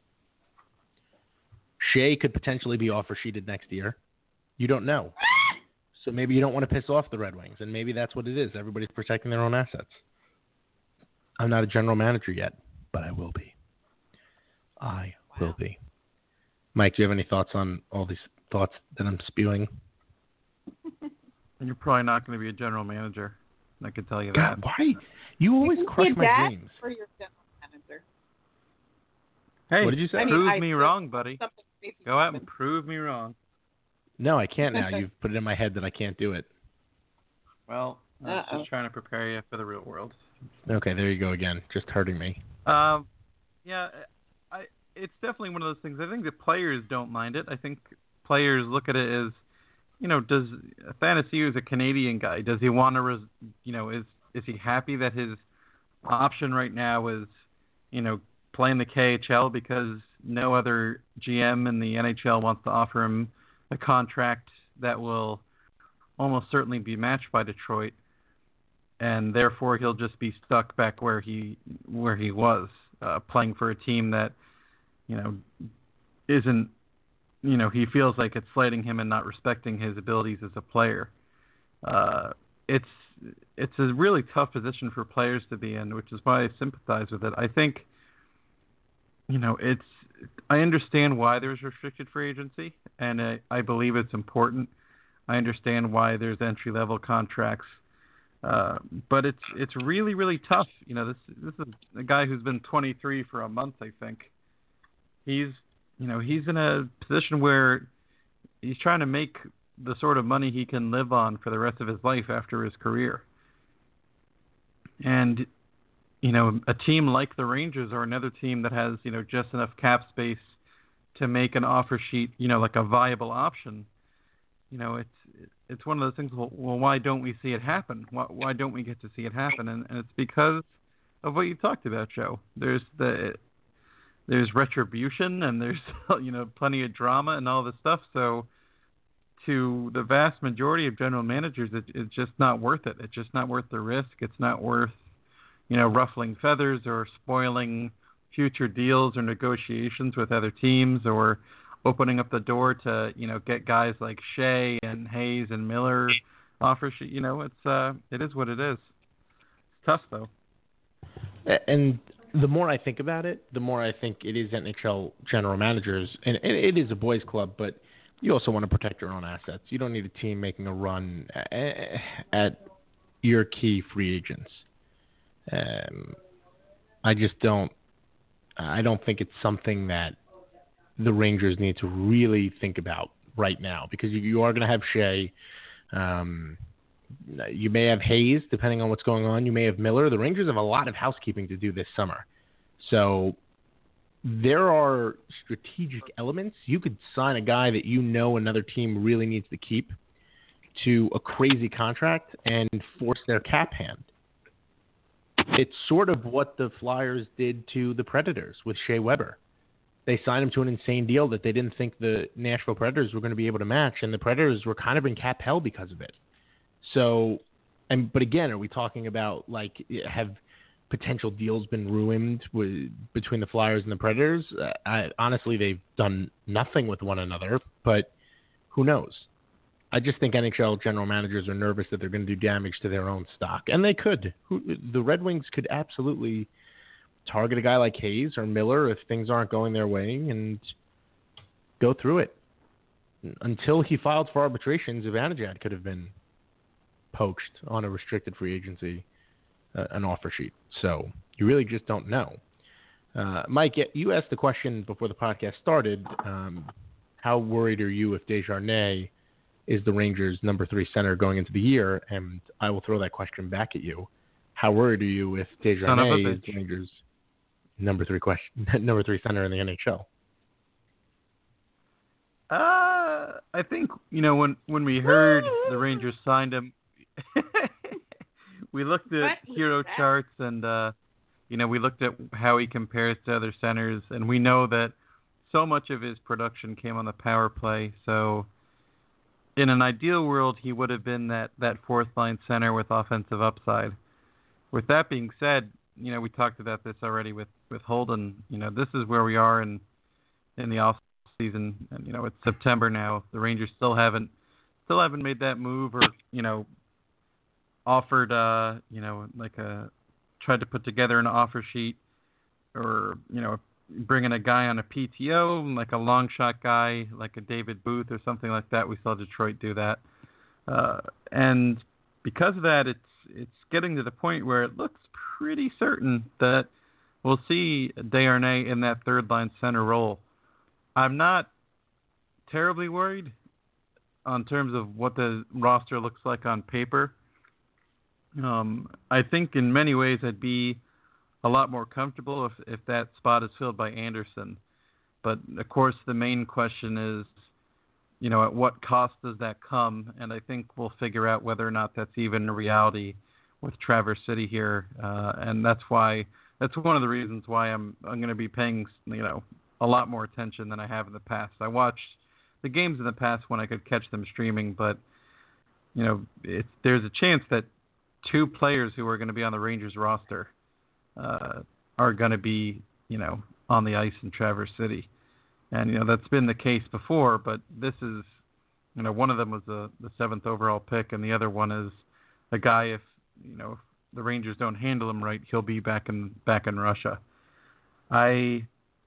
S1: Shea could potentially be offer sheeted next year. You don't know. So maybe you don't want to piss off the Red Wings, and maybe that's what it is. Everybody's protecting their own assets. I'm not a general manager yet, but I will be. I
S2: Wow.
S1: will be. Mike, do you have any thoughts on all these thoughts that I'm spewing?
S3: And you're probably not going to be a general manager. I can tell you
S1: God,
S3: that.
S1: why? You always
S2: You can
S1: crush
S2: be
S1: my
S2: that
S1: dreams.
S2: for your general manager.
S3: Hey,
S1: What did you say?
S2: I mean,
S3: prove
S2: I-
S3: me wrong, buddy.
S2: Something crazy
S3: Go out and
S2: happened.
S3: prove me wrong.
S1: No, I can't now. You've put it in my head that I can't do it.
S3: Well, I was
S2: Uh-oh.
S3: just trying to prepare you for the real world.
S1: Okay, there you go again. Just hurting me.
S3: Um, yeah, I. It's definitely one of those things. I think the players don't mind it. I think players look at it as, you know, does Fantasy is a Canadian guy? Does he want to, res, you know, is is he happy that his option right now is, you know, playing the K H L because no other G M in the N H L wants to offer him a contract that will almost certainly be matched by Detroit, and therefore he'll just be stuck back where he where he was, uh, playing for a team that, you know, isn't, you know, he feels like it's slighting him and not respecting his abilities as a player. Uh, it's it's a really tough position for players to be in, which is why I sympathize with it. I think, you know, it's I understand why there's restricted free agency, and I, I believe it's important. I understand why there's entry level contracts, uh, but it's it's really really tough. You know, this this is a guy who's been twenty-three for a month, I think. He's, you know, he's in a position where he's trying to make the sort of money he can live on for the rest of his life after his career. And, you know, a team like the Rangers or another team that has, you know, just enough cap space to make an offer sheet, you know, like a viable option, you know, it's it's one of those things. Well, well why don't we see it happen? Why, why don't we get to see it happen? And, and it's because of what you talked about, Joe. There's the there's retribution, and there's you know plenty of drama and all this stuff. So to the vast majority of general managers, it, it's just not worth it. It's just not worth the risk. It's not worth you know ruffling feathers or spoiling future deals or negotiations with other teams, or opening up the door to, you know, get guys like Shea and Hayes and Miller offer. You know, it's uh, it is what it is. It's tough though.
S1: And the more I think about it, the more I think it is N H L general managers, and it is a boys' club, but you also want to protect your own assets. You don't need a team making a run at your key free agents. Um, I just don't. I don't think it's something that the Rangers need to really think about right now, because you are going to have Shea. Um, you may have Hayes, depending on what's going on. You may have Miller. The Rangers have a lot of housekeeping to do this summer. So there are strategic elements. You could sign a guy that you know another team really needs to keep to a crazy contract and force their cap hand. It's sort of what the Flyers did to the Predators with Shea Weber. They signed him to an insane deal that they didn't think the Nashville Predators were going to be able to match, and the Predators were kind of in cap hell because of it. So, and but again, are we talking about, like, have potential deals been ruined with, between the Flyers and the Predators? Uh, I, honestly, they've done nothing with one another, but who knows? I just think N H L general managers are nervous that they're going to do damage to their own stock, and they could. Who, the Red Wings could absolutely target a guy like Hayes or Miller if things aren't going their way and go through it. Until he filed for arbitration, Zibanejad could have been poached on a restricted free agency, uh, an offer sheet. So you really just don't know. Uh, Mike, you asked the question before the podcast started, um, how worried are you if Desjardins is the Rangers' number three center going into the year? And I will throw that question back at you. How worried are you if Desjardins is the Rangers' number three question, number three center in the N H L?
S3: Uh, I think, you know, when, when we heard the Rangers signed him, we looked at hero charts and, uh, you know, we looked at how he compares to other centers, and we know that so much of his production came on the power play. So in an ideal world, he would have been that, that fourth line center with offensive upside. With that being said, you know, we talked about this already with, with Holden. You know, this is where we are in in the off season, and you know, it's September now. The Rangers still haven't still haven't made that move, or you know, offered uh, you know, like a tried to put together an offer sheet, or you know, bringing a guy on a P T O, like a long shot guy, like a David Booth or something like that. We saw Detroit do that, uh, and because of that, it's it's getting to the point where it looks pretty certain that we'll see Desjardins in that third line center role. I'm not terribly worried on terms of what the roster looks like on paper. Um, I think in many ways I'd be a lot more comfortable if, if that spot is filled by Anderson. But of course the main question is, you know, at what cost does that come? And I think we'll figure out whether or not that's even a reality with Traverse City here, uh, and that's why that's one of the reasons why I'm I'm going to be paying you know a lot more attention than I have in the past. I watched the games in the past when I could catch them streaming, but you know it's, there's a chance that two players who are going to be on the Rangers roster uh, are going to be you know on the ice in Traverse City, and you know that's been the case before. But this is you know one of them was the the seventh overall pick, and the other one is a guy if you know, if the Rangers don't handle him right, he'll be back in back in Russia. I,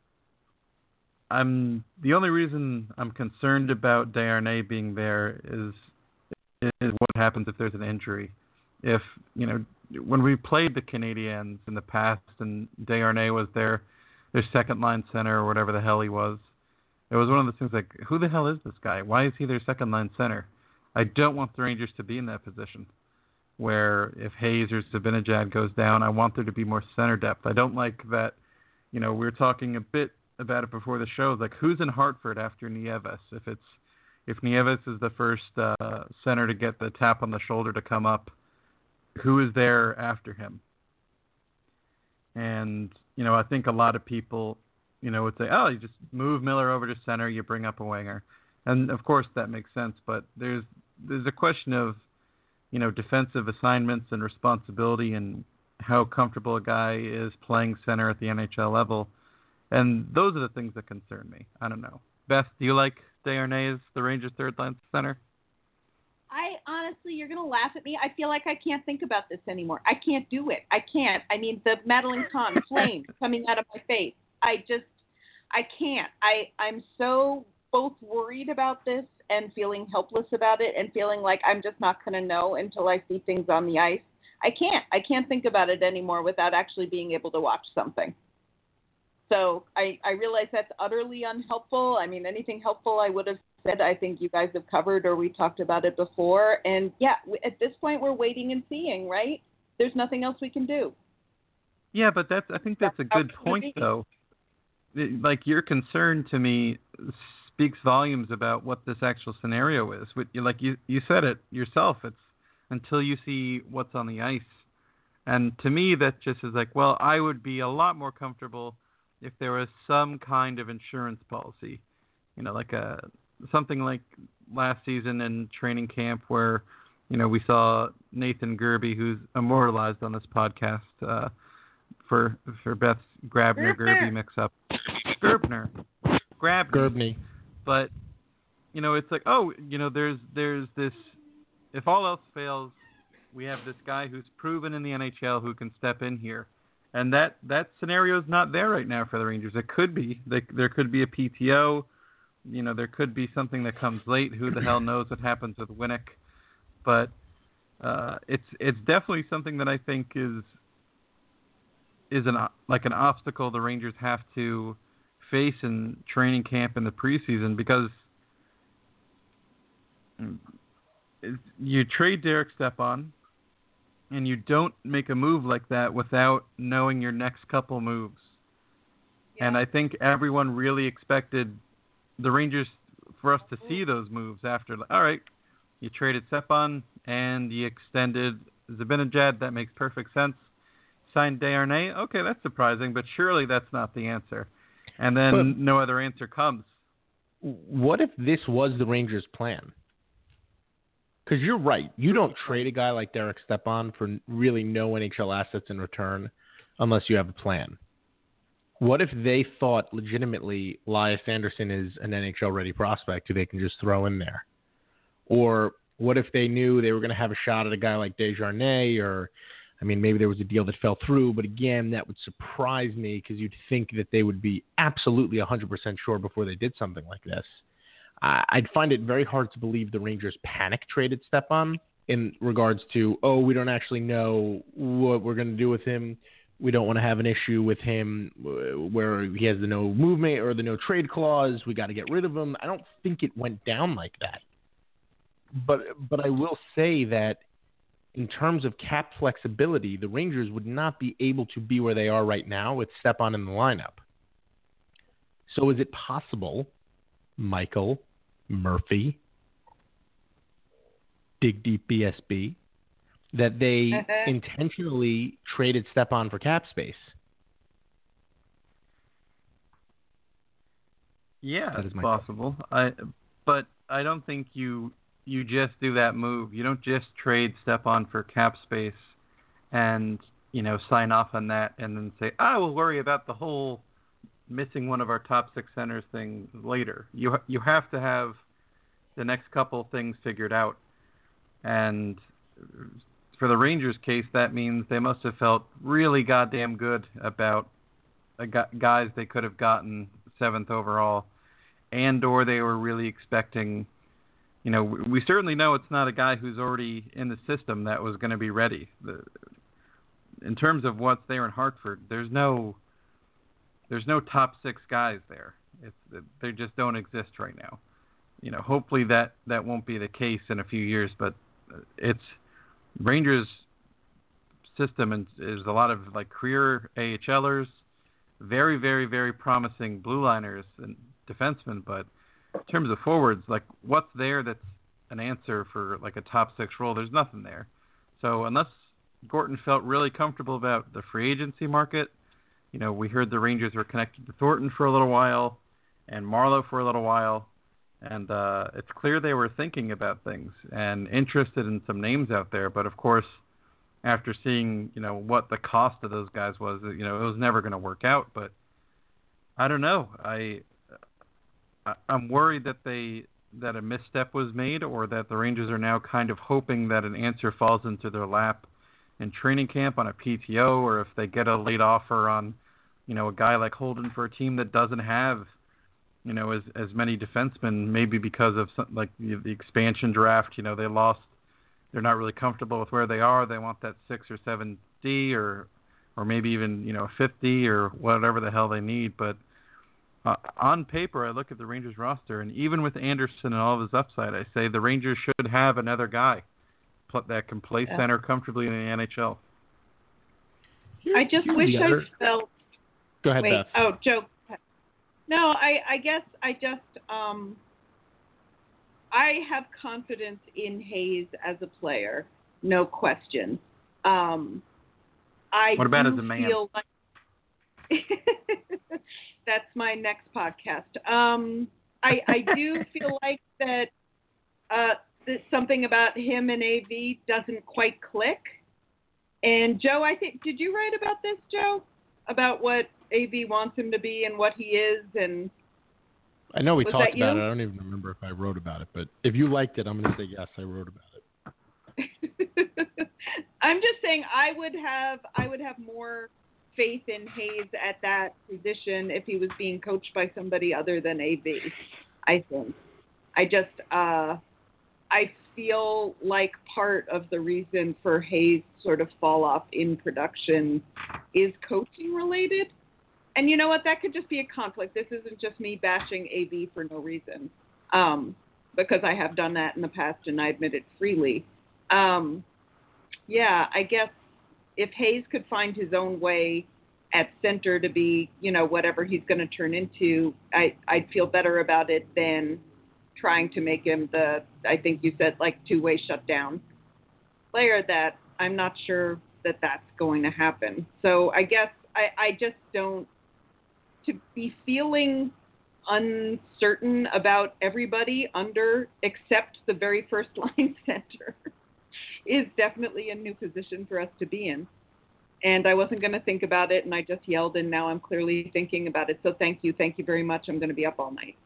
S3: I'm the only reason I'm concerned about Desjardins being there is is what happens if there's an injury. If you know, when we played the Canadiens in the past, and Desjardins was their their second line center or whatever the hell he was, it was one of those things like, who the hell is this guy? Why is he their second line center? I don't want the Rangers to be in that position, where if Hayes or Zibanejad goes down, I want there to be more center depth. I don't like that, you know, we were talking a bit about it before the show, like who's in Hartford after Nieves? If it's, if Nieves is the first uh, center to get the tap on the shoulder to come up, who is there after him? And, you know, I think a lot of people, you know, would say, oh, you just move Miller over to center, you bring up a winger. And, of course, that makes sense. But there's there's a question of, you know, defensive assignments and responsibility and how comfortable a guy is playing center at the N H L level. And those are the things that concern me. I don't know. Beth, do you like Desharnais as the Rangers' third-line center?
S2: I honestly, you're going to laugh at me. I feel like I can't think about this anymore. I can't do it. I can't. I mean, the Madeline Kahn flames coming out of my face. I just, I can't. I, I'm so both worried about this and feeling helpless about it and feeling like I'm just not going to know until I see things on the ice. I can't. I can't think about it anymore without actually being able to watch something. So I, I realize that's utterly unhelpful. I mean, anything helpful I would have said, I think you guys have covered or we talked about it before. And, yeah, at this point we're waiting and seeing, right? There's nothing else we can do.
S3: Yeah, but that's I think that's, that's a good point, though. It, like, your concern to me speaks volumes about what this actual scenario is. Like you, you said it yourself, it's until you see what's on the ice. And to me, that just is like, well, I would be a lot more comfortable if there was some kind of insurance policy, you know, like a something like last season in training camp where, you know, we saw Nathan Gerbe, who's immortalized on this podcast uh, for for Beth's Grabner Gerbe mix-up. Gerbner. Grabner.
S1: Gerbney.
S3: But, you know, it's like, oh, you know, there's there's this, if all else fails, we have this guy who's proven in the N H L who can step in here. And that, that scenario is not there right now for the Rangers. It could be. They, there could be a P T O. You know, there could be something that comes late. Who the hell knows what happens with Winnick? But uh, it's it's definitely something that I think is is an like an obstacle the Rangers have to face in training camp in the preseason, because you trade Derek Stepan and you don't make a move like that without knowing your next couple moves. Yeah. And I think everyone really expected the Rangers for us to see those moves after. All right, you traded Stepan and you extended Zibanejad. That makes perfect sense. Signed Desharnais. Okay, that's surprising, but surely that's not the answer. And then but no other answer comes.
S1: What if this was the Rangers' plan? Because you're right. You don't trade a guy like Derek Stepan for really no N H L assets in return unless you have a plan. What if they thought legitimately Elias Anderson is an N H L-ready prospect who they can just throw in there? Or what if they knew they were going to have a shot at a guy like Desharnais? Or, I mean, maybe there was a deal that fell through, but again, that would surprise me because you'd think that they would be absolutely one hundred percent sure before they did something like this. I'd find it very hard to believe the Rangers panic traded Stepan in regards to, oh, we don't actually know what we're going to do with him. We don't want to have an issue with him where he has the no movement or the no trade clause. We got to get rid of him. I don't think it went down like that. But but I will say that in terms of cap flexibility, the Rangers would not be able to be where they are right now with Stepan in the lineup. So is it possible Michael, Murphy, Dig Deep B S B, that they intentionally traded Stepan for cap space?
S3: Yeah, that it's possible. I, but I don't think you you just do that move. You don't just trade Stepan for cap space and, you know, sign off on that and then say, I will worry about the whole missing one of our top six centers thing later. You you have to have the next couple things figured out. And for the Rangers case, that means they must have felt really goddamn good about a gu- guys they could have gotten seventh overall, and or they were really expecting, you know, we, we certainly know it's not a guy who's already in the system that was going to be ready. The, in terms of what's there in Hartford, there's no There's no top six guys there. It's, they just don't exist right now. You know, hopefully that, that won't be the case in a few years, but it's Rangers system and is a lot of like career AHLers, very, very, very promising blue liners and defensemen, but in terms of forwards, like what's there that's an answer for like a top six role? There's nothing there. So unless Gorton felt really comfortable about the free agency market, you know, we heard the Rangers were connected to Thornton for a little while and Marleau for a little while. And uh, it's clear they were thinking about things and interested in some names out there. But, of course, after seeing, you know, what the cost of those guys was, you know, it was never going to work out. But I don't know. I, I'm worried that they that a misstep was made or that the Rangers are now kind of hoping that an answer falls into their lap in training camp on a P T O, or if they get a late offer on, you know, a guy like Holden for a team that doesn't have, you know, as as many defensemen, maybe because of some, like the, the expansion draft, you know, they lost, they're not really comfortable with where they are. They want that six or seven D or or maybe even, you know, fifth D or whatever the hell they need. But uh, on paper, I look at the Rangers roster, and even with Anderson and all of his upside, I say the Rangers should have another guy that can play
S2: yeah.
S3: center comfortably in the N H L.
S2: I just wish I felt.
S1: Go ahead,
S2: Wait,
S1: Beth.
S2: Oh, Joe. No, I, I guess I just um, I have confidence in Hayes as a player, no question. Um, I
S3: what about
S2: do
S3: as a man?
S2: Feel like that's my next podcast. Um, I I do feel like that uh, that something about him and A V doesn't quite click. And Joe, I think did you write about this, Joe? About what A V wants him to be and what he is, and
S1: I know we
S2: was
S1: talked
S2: that you?
S1: about it. I don't even remember if I wrote about it, but if you liked it, I'm going to say yes, I wrote about it.
S2: I'm just saying I would have I would have more faith in Hayes at that position if he was being coached by somebody other than A V. I think. I just uh, I feel like part of the reason for Hayes' sort of fall off in production is coaching related. And you know what? That could just be a conflict. This isn't just me bashing A V for no reason, um, because I have done that in the past and I admit it freely. Um, yeah, I guess if Hayes could find his own way at center to be, you know, whatever he's going to turn into, I, I'd feel better about it than trying to make him the, I think you said, like, two-way shutdown player that I'm not sure that that's going to happen. So I guess I, I just don't, to be feeling uncertain about everybody under except the very first line center is definitely a new position for us to be in. And I wasn't going to think about it, and I just yelled, and now I'm clearly thinking about it. So thank you. Thank you very much. I'm going to be up all night.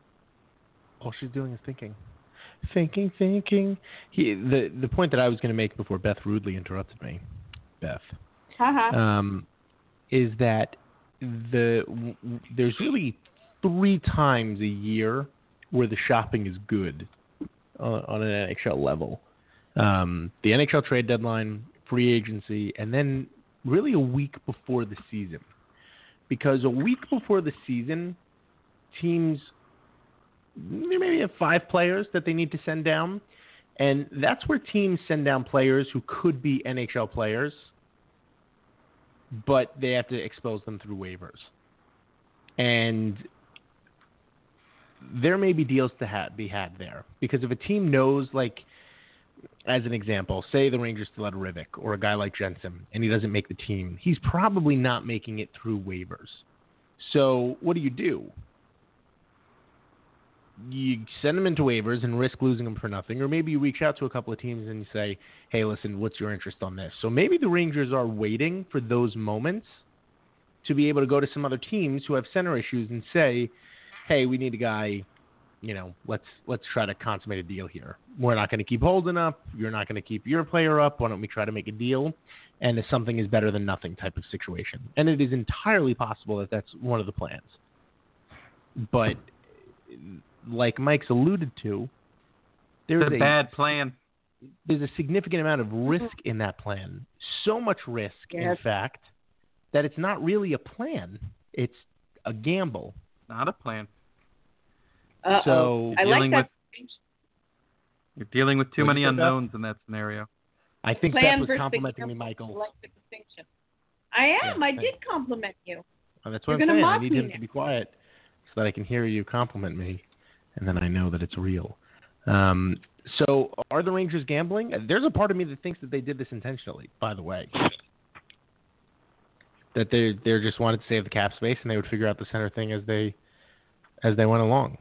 S1: All she's doing is thinking. Thinking, thinking. He, the, the point that I was going to make before Beth rudely interrupted me, Beth,
S2: Uh-huh.
S1: um, is that the w- there's really three times a year where the shopping is good on, on an N H L level. Um, the N H L trade deadline, free agency, and then really a week before the season. Because a week before the season, teams maybe have five players that they need to send down, and that's where teams send down players who could be N H L players, but they have to expose them through waivers. And there may be deals to ha- be had there. Because if a team knows, like, as an example, say the Rangers still had Rivik or a guy like Jensen, and he doesn't make the team, he's probably not making it through waivers. So what do you do? You send him into waivers and risk losing him for nothing, or maybe you reach out to a couple of teams and you say, hey, listen, what's your interest on this? So maybe the Rangers are waiting for those moments to be able to go to some other teams who have center issues and say, hey, we need a guy, you know, let's let's try to consummate a deal here. We're not going to keep Holden up. You're not going to keep your player up. Why don't we try to make a deal? And if something is better than nothing type of situation. And it is entirely possible that that's one of the plans. But like Mike's alluded to, there's
S3: it's a, a bad plan.
S1: There's a significant amount of risk in that plan. So much risk,
S2: yes.
S1: in fact, that it's not really a plan. It's a gamble.
S3: Not a plan.
S2: Uh-oh.
S1: So
S2: I like that.
S3: With, you're dealing with too many unknowns in that scenario.
S1: I think
S2: plan
S1: Beth was complimenting me,
S2: I
S1: Michael.
S2: like the distinction. I am.
S1: Yeah,
S2: I did compliment you.
S1: Oh, that's what
S2: You're
S1: I'm saying. I
S2: mock
S1: need
S2: me
S1: him
S2: now.
S1: to be quiet so that I can hear you compliment me. and then I know that it's real. Um, so are the Rangers gambling? There's a part of me that thinks that they did this intentionally, by the way. That they they just wanted to save the cap space, and they would figure out the center thing as they as they went along.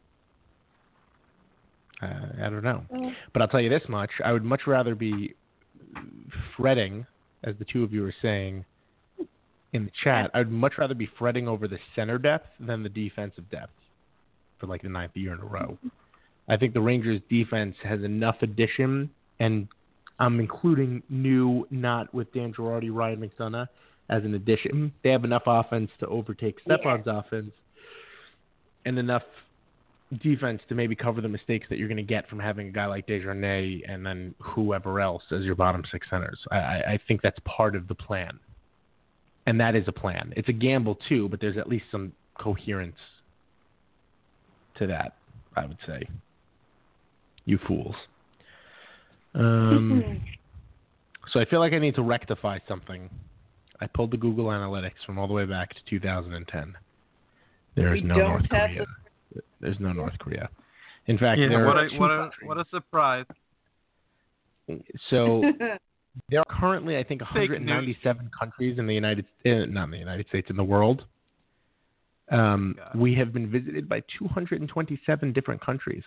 S1: Uh, I don't know. But I'll tell you this much. I would much rather be fretting, as the two of you are saying in the chat, I would much rather be fretting over the center depth than the defensive depth for like the ninth year in a row. I think the Rangers defense has enough addition, and I'm including new, not with Dan Girardi, Ryan McDonough, as an addition. They have enough offense to overtake Stepan's yeah. offense, and enough defense to maybe cover the mistakes that you're going to get from having a guy like Desjardins and then whoever else as your bottom six centers. I, I think that's part of the plan. And that is a plan. It's a gamble too, but there's at least some coherence to that, I would say. You fools. Um, so I feel like I need to rectify something. I pulled the Google Analytics from all the way back to two thousand ten. There is no North Korea. The- There's no North Korea. In fact,
S3: yeah,
S1: there
S3: what
S1: are
S3: a,
S1: two
S3: what a
S1: countries.
S3: what a surprise.
S1: So there are currently, I think, one hundred ninety-seven countries in the United uh, not in the United States, in the world. Um, we have been visited by two hundred twenty-seven different countries.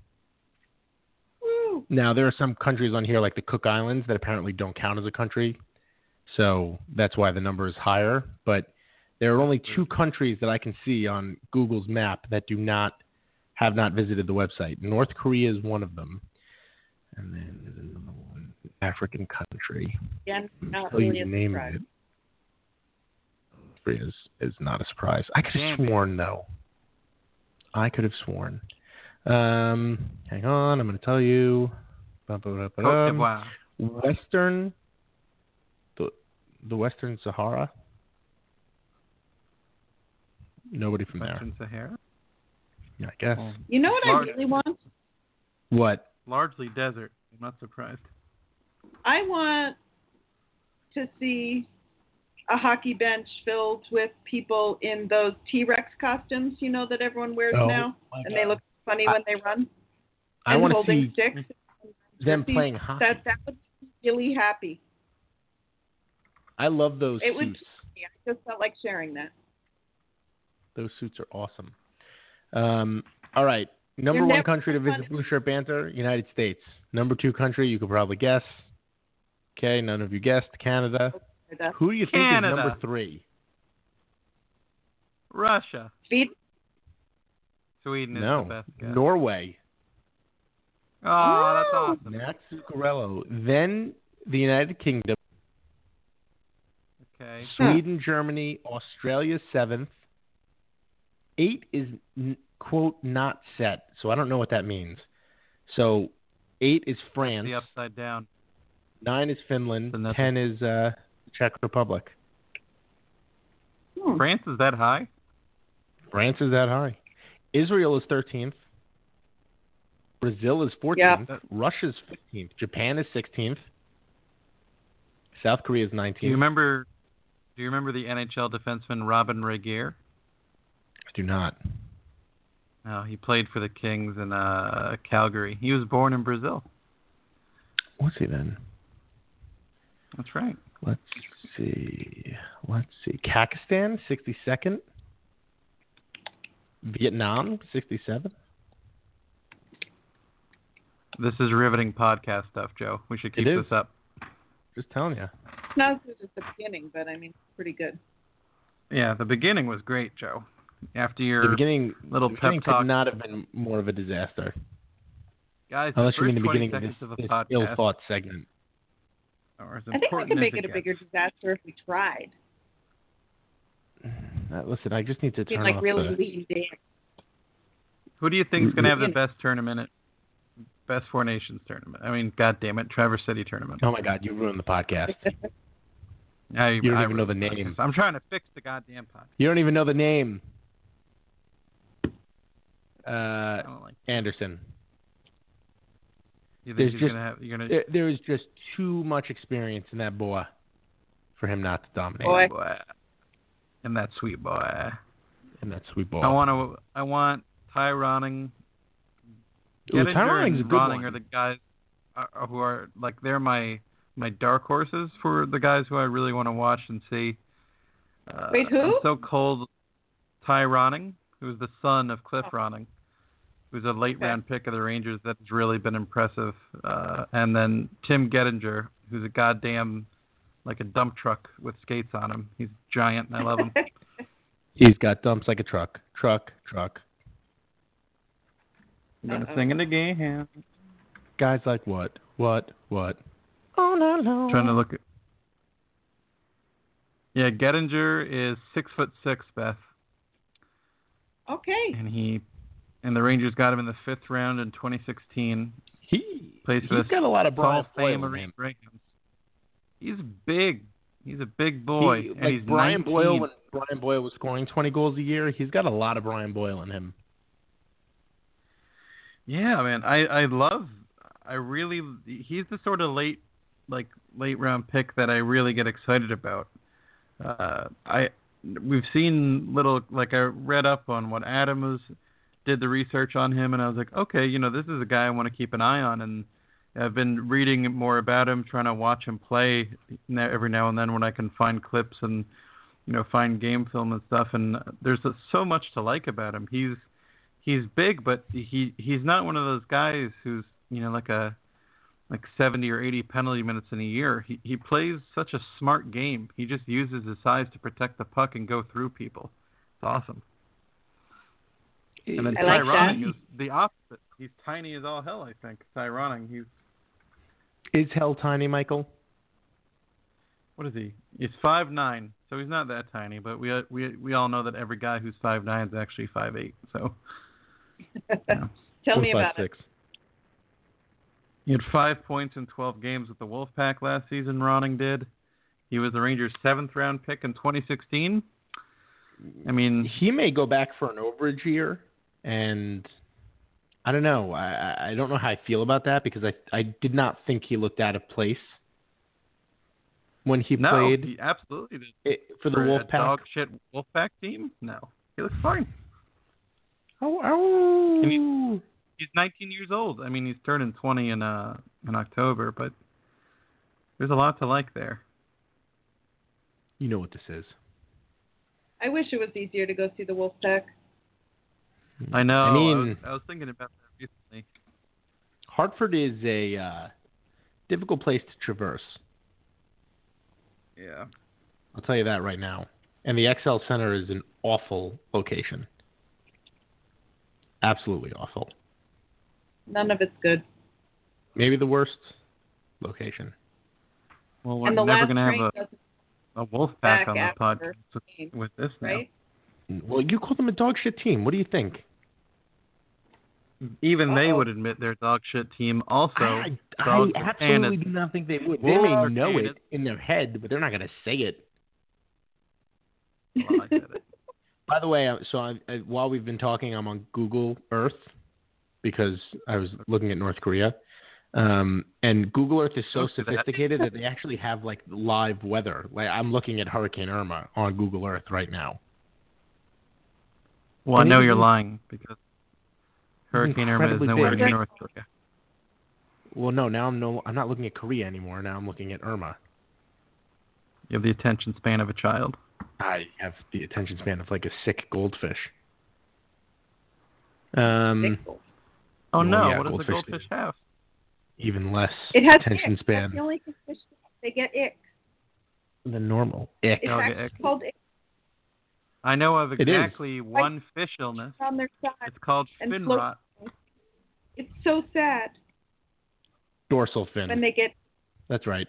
S2: Woo.
S1: Now, there are some countries on here, like the Cook Islands, that apparently don't count as a country. So that's why the number is higher. But there are only two countries that I can see on Google's map that do not have not visited the website. North Korea is one of them. And then there's another one, African country.
S2: Yeah, not
S1: Until
S2: really
S1: you
S2: a
S1: name
S2: surprise.
S1: it. Korea is, is not a surprise. I could have sworn, though. I could have sworn. Um, hang on, I'm going to tell you.
S3: Cote d'Ivoire.
S1: Western, the, the Western Sahara. Nobody from there.
S3: Western Sahara?
S1: Yeah, I guess.
S3: Well,
S2: You know what
S3: large,
S2: I really want?
S1: What?
S3: Largely desert. I'm not surprised.
S2: I want to see a hockey bench filled with people in those T-Rex costumes, you know, that everyone wears
S1: Oh,
S2: now,
S1: my
S2: and
S1: God.
S2: they look funny
S1: I,
S2: when they run.
S1: I
S2: and
S1: want to
S2: holding
S1: see
S2: sticks.
S1: them
S2: Jerseys.
S1: playing hockey.
S2: That that would be really happy.
S1: I love those
S2: It
S1: suits.
S2: would. Yeah, I just felt like sharing that.
S1: Those suits are awesome. Um, all right. Number
S2: They're
S1: one
S2: never
S1: country to visit
S2: fun.
S1: Blue Shirt Banter, United States. Number two country, you could probably guess. Okay, none of you guessed. Canada.
S2: Canada.
S1: Who do you think
S3: Canada.
S1: is number three?
S3: Russia.
S2: Speed.
S3: Sweden is
S1: No.
S3: the best guess.
S1: Norway.
S3: Oh, that's
S2: Oh.
S3: awesome.
S1: Matt Zuccarello. Then the United Kingdom.
S3: Okay.
S1: Sweden, Germany, Australia seventh. Eight is, n- quote, not set. So I don't know what that means. So eight is France.
S3: The upside down.
S1: Nine is Finland.
S3: And that's-
S1: Ten is uh, Czech Republic.
S2: Hmm.
S3: France is that high?
S1: France is that high. Israel is thirteenth. Brazil is fourteenth.
S3: Yeah.
S1: Russia's fifteenth. Japan is sixteenth. South Korea is nineteenth.
S3: Do you remember? Do you remember the N H L defenseman Robin Regeer?
S1: I do not.
S3: No, he played for the Kings in uh, Calgary. He was born in Brazil.
S1: What's he then?
S3: That's right.
S1: Let's see. Let's see. Pakistan, sixty-second. Vietnam, sixty-seventh.
S3: This is riveting podcast stuff, Joe. We should keep
S1: It is.
S3: this up.
S1: Just telling you.
S2: Not as good as the beginning, but I mean, it's pretty good.
S3: Yeah, the beginning was great, Joe. After your
S1: The beginning,
S3: little
S1: the
S3: pep
S1: beginning
S3: talk.
S1: could not have been more of a disaster.
S3: guys,
S1: Unless
S3: the
S1: you mean
S3: first
S1: the beginning
S3: twenty
S1: of this,
S3: seconds of
S1: this
S3: a podcast
S1: ill-thought segment.
S3: are as
S2: I think we
S3: important
S2: could make
S3: as
S2: it a
S3: gets.
S2: bigger disaster if we tried.
S1: Uh, listen, I just need to
S2: Being
S1: turn
S2: like
S1: off
S2: really
S1: the...
S2: lean Dan.
S3: Who do you think is going to have the
S2: Mm-hmm.
S3: best tournament? Best Four Nations tournament. I mean, God damn it, Traverse City tournament.
S1: Oh, my God, you ruined the podcast.
S3: I,
S1: You don't
S3: I
S1: even know the
S3: really-
S1: name.
S3: I'm trying to fix the goddamn podcast.
S1: You don't even know the name. Uh,
S3: I don't like.
S1: Anderson.
S3: You think
S1: There's
S3: he's
S1: just-
S3: gonna have? You're gonna.
S1: There, there is just too much experience in that boy for him not to dominate.
S2: Boy.
S3: boy. And that sweet boy.
S1: And that sweet boy.
S3: I want to. I want Ty Ronning Gettinger
S1: Tyroning's a
S3: and
S1: good
S3: Ronning
S1: one.
S3: are the guys uh, who are like they're my my dark horses for the guys who I really want to watch and see. Uh,
S2: Wait, who?
S3: I'm so cold. Ty Ronning, who's the son of Cliff oh. Ronning, who's a late
S2: okay.
S3: round pick of the Rangers that's really been impressive. Uh, and then Tim Gettinger, who's a goddamn like a dump truck with skates on him. He's giant and I love him.
S1: He's got dumps like a truck. Truck, truck.
S3: I'm going to sing it again.
S1: Guys like what? What? What? Oh, no, no.
S3: Trying to look at... Yeah, Gettinger is six foot six, Beth.
S2: Okay.
S3: And he... And the Rangers got him in the fifth round in twenty sixteen.
S1: He,
S3: Plays for
S1: he's got a lot of Brian Boyle in him.
S3: He's big. He's a big boy.
S1: He,
S3: and
S1: like
S3: he's
S1: Brian
S3: nineteen.
S1: Boyle, when Brian Boyle was scoring twenty goals a year, he's got a lot of Brian Boyle in him.
S3: Yeah, man. I, I love... I really... He's the sort of late, like, late round pick that I really get excited about. Uh, I... We've seen little... Like, I read up on what Adam was... did the research on him, and I was like, okay, you know, this is a guy I want to keep an eye on, and I've been reading more about him, trying to watch him play every now and then when I can find clips and, you know, find game film and stuff, and there's so much to like about him. He's he's big, but he he's not one of those guys who's, you know, like a like seventy or eighty penalty minutes in a year. He he plays such a smart game. He just uses his size to protect the puck and go through people. It's awesome. And then
S2: I like
S3: Tyronning
S2: that.
S3: is the opposite. He's tiny as all hell, I think. Tyronning, he's...
S1: Is hell tiny, Michael?
S3: What is he? He's five nine, so he's not that tiny, but we we we all know that every guy who's five nine is actually five eight, so... Yeah.
S2: Tell me about
S1: six.
S2: it.
S3: He had five points in twelve games with the Wolfpack last season, Ronning did. He was the Rangers' seventh round pick in twenty sixteen. I mean...
S1: He may go back for an overage year. And I don't know. I, I don't know how I feel about that because I I did not think he looked out of place when he
S3: no,
S1: played.
S3: He absolutely did.
S1: It, for the
S3: for
S1: Wolfpack.
S3: A dog shit Wolfpack team? No, he looks fine.
S1: Oh, oh.
S3: I mean, he's nineteen years old. I mean, he's turning twenty in uh in October, but there's a lot to like there.
S1: You know what this is.
S2: I wish it was easier to go see the Wolfpack.
S3: I know.
S1: I mean,
S3: I was, I was thinking about that recently.
S1: Hartford is a uh, difficult place to traverse.
S3: Yeah.
S1: I'll tell you that right now. And the X L Center is an awful location. Absolutely awful.
S2: None of it's good.
S1: Maybe the worst location.
S3: Well, we're
S2: and the
S3: never
S2: last
S3: going to
S2: train
S3: have
S2: doesn't
S3: a, a wolf
S2: back
S3: pack on the
S2: after
S3: podcast with,
S2: game,
S3: with this now.
S2: right?
S1: Well, you call them a dog shit team. What do you think?
S3: Even
S2: Uh-oh.
S3: they would admit their dog shit team also.
S1: I, I
S3: dogs
S1: absolutely
S3: and
S1: do not think they would. They
S3: Wolves
S1: may know
S3: and
S1: it in their head, but they're not going to say it.
S3: Well, I said it.
S1: By the way, so I, I, while we've been talking, I'm on Google Earth because I was looking at North Korea. Um, and Google Earth is so sophisticated that they actually have like live weather. Like I'm looking at Hurricane Irma on Google Earth right now.
S3: Well, I
S1: And
S3: know
S1: it-
S3: you're lying because Hurricane Irma is
S1: incredibly
S3: nowhere
S1: big.
S3: near North Korea.
S1: Well, no, now I'm no, I'm not looking at Korea anymore. Now I'm looking at Irma.
S3: You have the attention span of a child.
S1: I have the attention span of like a sick goldfish. Um,
S2: Pixels.
S3: Oh
S1: Well,
S3: no!
S1: yeah,
S3: what does
S1: goldfish
S3: the goldfish
S1: do.
S3: have?
S1: even less
S2: It has
S1: attention
S2: ick.
S1: span
S2: That's the only fish they get ick.
S1: than normal. Ick.
S2: It's
S3: They'll get
S2: actually
S3: ick.
S2: called ick
S3: I know of
S1: It is.
S3: exactly one fish illness.
S2: on their side.
S3: It's called
S2: And
S3: fin
S2: float-
S3: rot.
S2: It's so sad
S1: Dorsal fin.
S2: when they get.
S1: That's right.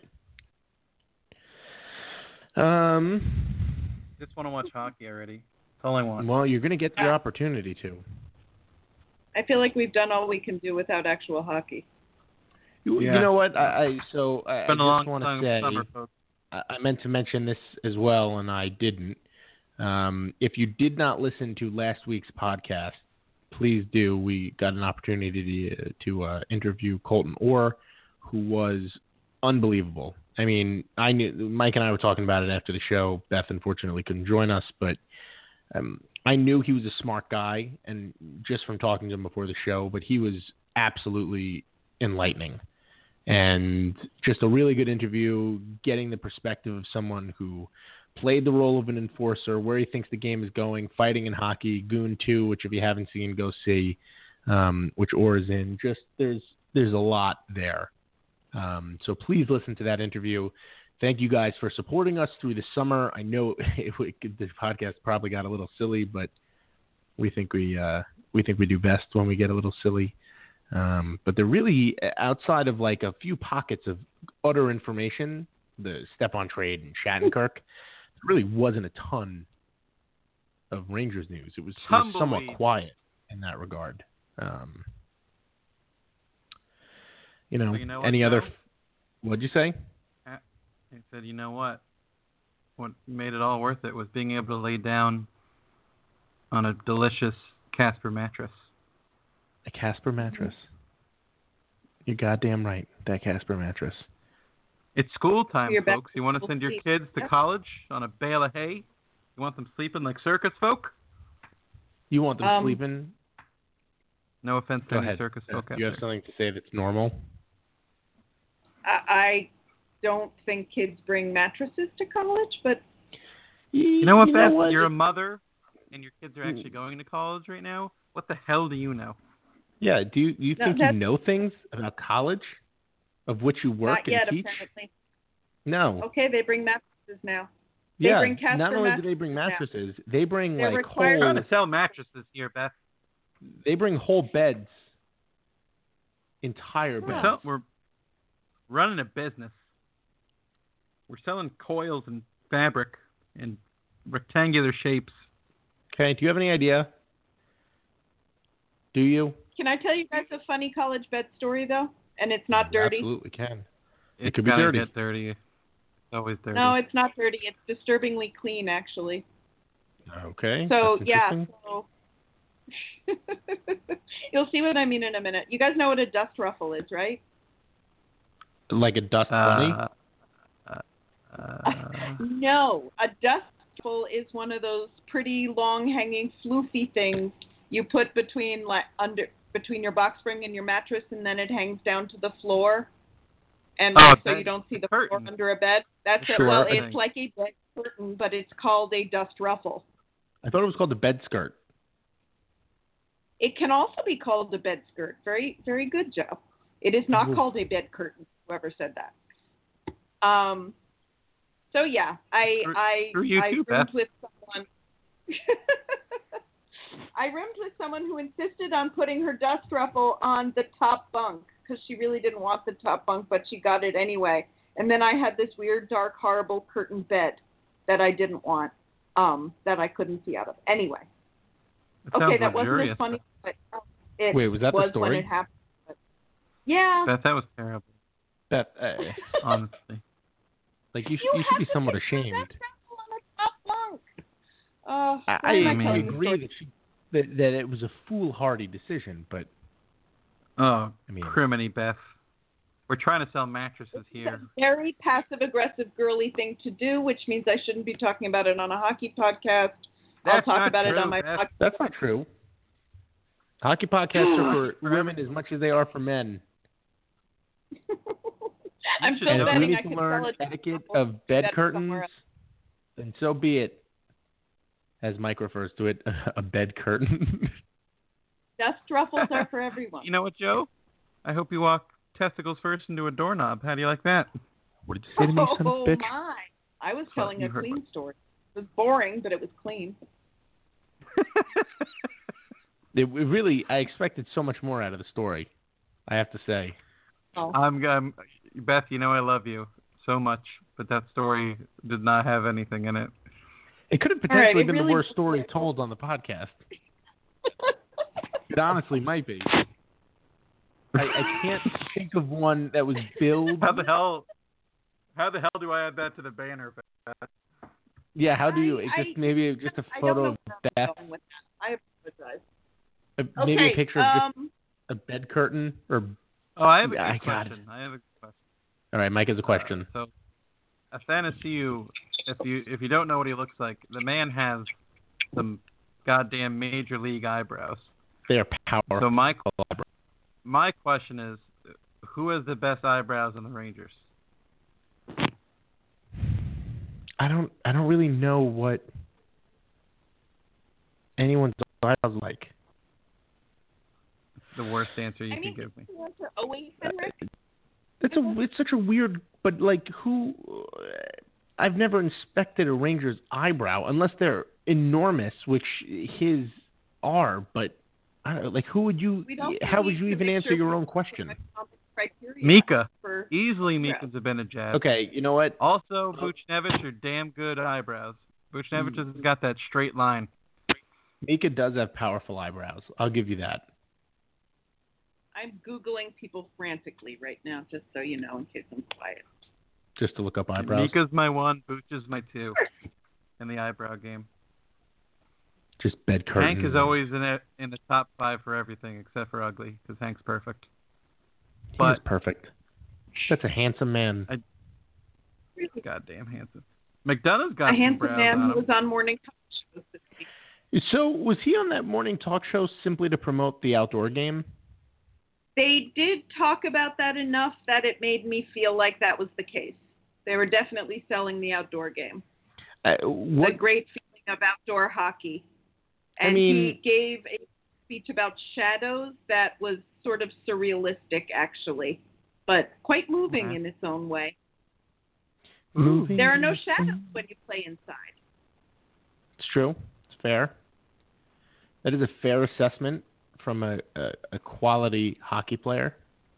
S1: Um.
S3: Just want to watch hockey already. That's all I want.
S1: Well, you're going to get your opportunity to.
S2: I feel like we've done all we can do without actual hockey.
S1: You,
S3: Yeah.
S1: you know what? I, I so I,
S3: It's been
S1: I
S3: a long
S1: just want to
S3: time
S1: say
S3: summer, folks.
S1: I, I meant to mention this as well, and I didn't. Um, if you did not listen to last week's podcast, please do. We got an opportunity to, to uh, interview Colton Orr, who was unbelievable. I mean, I knew Mike and I were talking about it after the show. Beth unfortunately couldn't join us, but Um, I knew he was a smart guy, and just from talking to him before the show, but he was absolutely enlightening. And just a really good interview, getting the perspective of someone who played the role of an enforcer, where he thinks the game is going, fighting in hockey, Goon two, which if you haven't seen, go see, um, which Orr is in. Just there's there's a lot there. Um, so please listen to that interview. Thank you guys for supporting us through the summer. I know it, it, this podcast probably got a little silly, but we think we uh, we think we do best when we get a little silly. Um, but they're really, outside of like a few pockets of utter information, the Stepan trade and Shattenkirk, there really wasn't a ton of Rangers news. It was, it was somewhat quiet in that regard. Um, you know,
S3: so you know what,
S1: any
S3: Joe?
S1: other? What'd you say?
S3: He said, you know what? What made it all worth it was being able to lay down on a delicious Casper mattress.
S1: A Casper mattress. You're goddamn right. That Casper mattress.
S3: It's school time,
S2: Your
S3: folks. You want to send your kids to
S2: Yep.
S3: college on a bale of hay? You want them sleeping like circus folk?
S1: You want them
S2: Um,
S1: sleeping?
S3: No offense to
S1: Go
S3: any
S1: ahead.
S3: circus folk out
S1: You have
S3: there.
S1: something to say that's normal?
S2: I, I don't think kids bring mattresses to college, but
S3: You know what,
S1: you
S3: Beth?
S1: know what?
S3: You're a mother, and your kids are actually going to college right now. What the hell do you know?
S1: Yeah, do you, you
S2: No,
S1: think you
S2: that's-
S1: know things about college, of which you work
S2: not yet,
S1: and teach?
S2: apparently.
S1: No.
S2: Okay, they bring mattresses now. They
S1: yeah,
S2: bring Casper
S1: not only do they
S2: mattresses
S1: bring
S2: now.
S1: mattresses, they bring
S2: They're
S1: like
S2: required-
S3: Trying
S1: whole.
S3: to sell mattresses here, Beth.
S1: They bring whole beds, entire
S2: Huh.
S3: We're,
S1: beds.
S3: sell- we're running a business. We're selling coils and fabric in rectangular shapes.
S1: Okay, do you have any idea? Do you?
S2: Can I tell you guys a funny college bed story, though? And it's not dirty.
S1: Absolutely can. It
S3: It's
S1: could be
S3: gotta
S1: dirty.
S3: get dirty. It's always dirty.
S2: No, it's not dirty. It's disturbingly clean, actually.
S1: Okay.
S2: So,
S1: that's
S2: yeah.
S1: interesting.
S2: So you'll see what I mean in a minute. You guys know what a dust ruffle is, right?
S1: Like a dust bunny?
S3: uh, uh, uh,
S2: No, a dust ruffle is one of those pretty long-hanging, floofy things you put between like under between your box spring and your mattress, and then it hangs down to the floor, and
S3: Oh,
S2: like, so
S3: that-
S2: you don't see the
S3: curtain.
S2: floor under a bed. That's it.
S1: Sure.
S2: Well,
S3: Curtain.
S2: it's like a bed curtain, but it's called a dust ruffle.
S1: I thought it was called the bed skirt.
S2: It can also be called a bed skirt. Very, very good, Joe. It is not
S1: Ooh.
S2: called a bed curtain. Whoever said that. Um. So yeah, I
S3: Screw-
S2: I
S3: screw you
S2: I
S3: too,
S2: roomed
S3: Beth.
S2: with someone. I roomed with someone who insisted on putting her dust ruffle on the top bunk because she really didn't want the top bunk, but she got it anyway. And then I had this weird, dark, horrible curtain bed that I didn't want, um, that I couldn't see out of. Anyway.
S3: It
S2: Okay,
S3: sounds
S2: that wasn't
S3: luxurious,
S2: as funny, but uh, it
S1: Wait, was that the
S2: was
S1: story?
S2: when it happened. But yeah.
S3: Beth, that was terrible,
S1: That, uh,
S3: honestly.
S1: like you, sh-
S2: You
S1: you should be
S2: have to
S1: somewhat
S2: put your
S1: ashamed.
S2: dust ruffle on the top bunk. Oh,
S1: I,
S2: why am
S1: I,
S2: I
S3: mean,
S2: telling the
S1: agree
S2: story?
S1: that, she, that that it was a foolhardy decision, but
S3: Oh,
S1: I mean,
S3: criminy, Beth. We're trying to sell mattresses here.
S2: It's a very passive-aggressive, girly thing to do, which means I shouldn't be talking about it on a hockey podcast. I'll
S3: That's
S2: talk
S3: not
S2: about it
S3: true,
S2: on my
S3: Beth.
S2: podcast.
S1: that's not true. Hockey podcasts are for women as much as they are for men.
S2: I'm
S3: should
S2: still
S1: And if
S3: know
S1: we
S2: betting
S1: need
S2: I
S1: to
S2: can
S1: learn
S2: sell it.
S1: etiquette of bed
S2: better
S1: curtains,
S2: somewhere else.
S1: then so be it. As Mike refers to it, a bed curtain.
S2: Dust ruffles are for everyone.
S3: You know what, Joe? I hope you walk testicles first into a doorknob. How do you like that?
S1: What did you say to me, son of a
S2: Oh
S1: bitch?
S2: my! I was
S3: So
S2: telling
S3: you
S2: a
S3: heard
S2: clean story. It was boring, but it was clean.
S1: It, it really, I expected so much more out of the story. I have to say.
S2: Oh.
S3: I'm, I'm, Beth, you know I love you so much, but that story did not have anything in it.
S1: It could have
S2: All right,
S1: potentially
S2: it
S1: been
S2: really-
S1: the worst story told on the podcast. It honestly might be. I, I can't think of one that was billed.
S3: How the hell, how the hell do I add that to the banner, Beth?
S1: Yeah, how do you?
S2: I-
S1: It's
S2: I-
S1: just maybe just a
S2: I don't
S1: photo
S2: know
S1: of
S2: where I'm
S1: Beth,
S2: going with that. I apologize.
S1: uh, maybe
S2: Okay,
S1: a picture of just
S2: um,
S1: a bed curtain. Or
S3: Oh, I have a
S1: Yeah,
S3: good
S1: I got
S3: question. I have a good question.
S1: all right, Mike has a question.
S3: Uh, so, Athanasiu, if you if you don't know what he looks like, the man has some goddamn major league eyebrows.
S1: They are powerful.
S3: So my my question is, who has the best eyebrows on the Rangers?
S1: I don't. I don't really know what anyone's eyebrows like.
S3: The worst answer you
S2: I mean,
S3: could give me.
S2: the answer always been Rick.
S1: It's a. It's such a weird. But like, who? I've never inspected a Ranger's eyebrow unless they're enormous, which his are. But I don't, like, who would you? How would you even answer your own question?
S3: Mika. Easily Mika Zibanejad.
S1: Okay, you know what?
S3: Also, Buchnevich are damn good eyebrows. Buchnevich has got that straight line.
S1: Mika does have powerful eyebrows. I'll give you that.
S2: I'm Googling people frantically right now, just so you know, in case I'm quiet.
S1: Just to look up eyebrows?
S3: Mika's my one, Buch is my two in the eyebrow game.
S1: Just bed curtains.
S3: Hank is always in a, in the top five for everything except for ugly, because Hank's perfect.
S1: He
S3: but
S1: is perfect. That's a handsome man.
S3: I, goddamn handsome. McDonough's got
S2: a handsome
S3: brows
S2: man
S3: on
S2: who
S3: him.
S2: was on morning talk shows this week.
S1: So was he on that morning talk show simply to promote the outdoor game?
S2: They did talk about that enough that it made me feel like that was the case. They were definitely selling the outdoor game.
S1: Uh, what,
S2: a great feeling of outdoor hockey. And
S1: I mean,
S2: he gave a speech about shadows that was sort of surrealistic, actually, but quite moving
S3: Okay.
S2: in its own way.
S1: Moving
S2: There are no shadows when you play inside.
S1: It's true. It's fair. That is a fair assessment from a, a, a quality hockey player.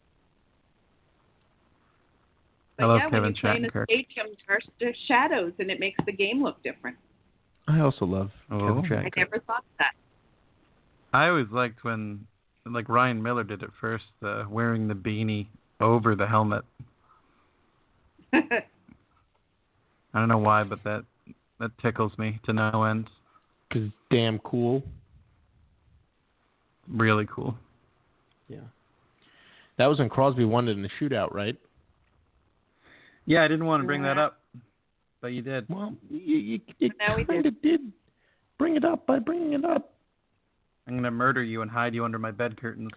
S2: But
S3: I love
S2: yeah,
S3: Kevin
S2: when you play in a
S3: Shattenkirk.
S2: stadium, there are shadows, and it makes the game look different.
S1: I also love
S3: Oh.
S1: Kevin
S2: I
S1: Shattenkirk.
S2: never thought that.
S3: I always liked when, like Ryan Miller did it first, uh, wearing the beanie over the helmet. I don't know why, but that that tickles me to no end.
S1: Because it's damn cool.
S3: Really cool.
S1: Yeah. That was when Crosby won it in the shootout, right?
S3: Yeah, I didn't want to bring that
S2: Yeah.
S3: up, but you did.
S1: Well, you, you, you
S2: Now we
S1: kind of did bring it up by bringing it up.
S3: I'm going to murder you and hide you under my bed curtains.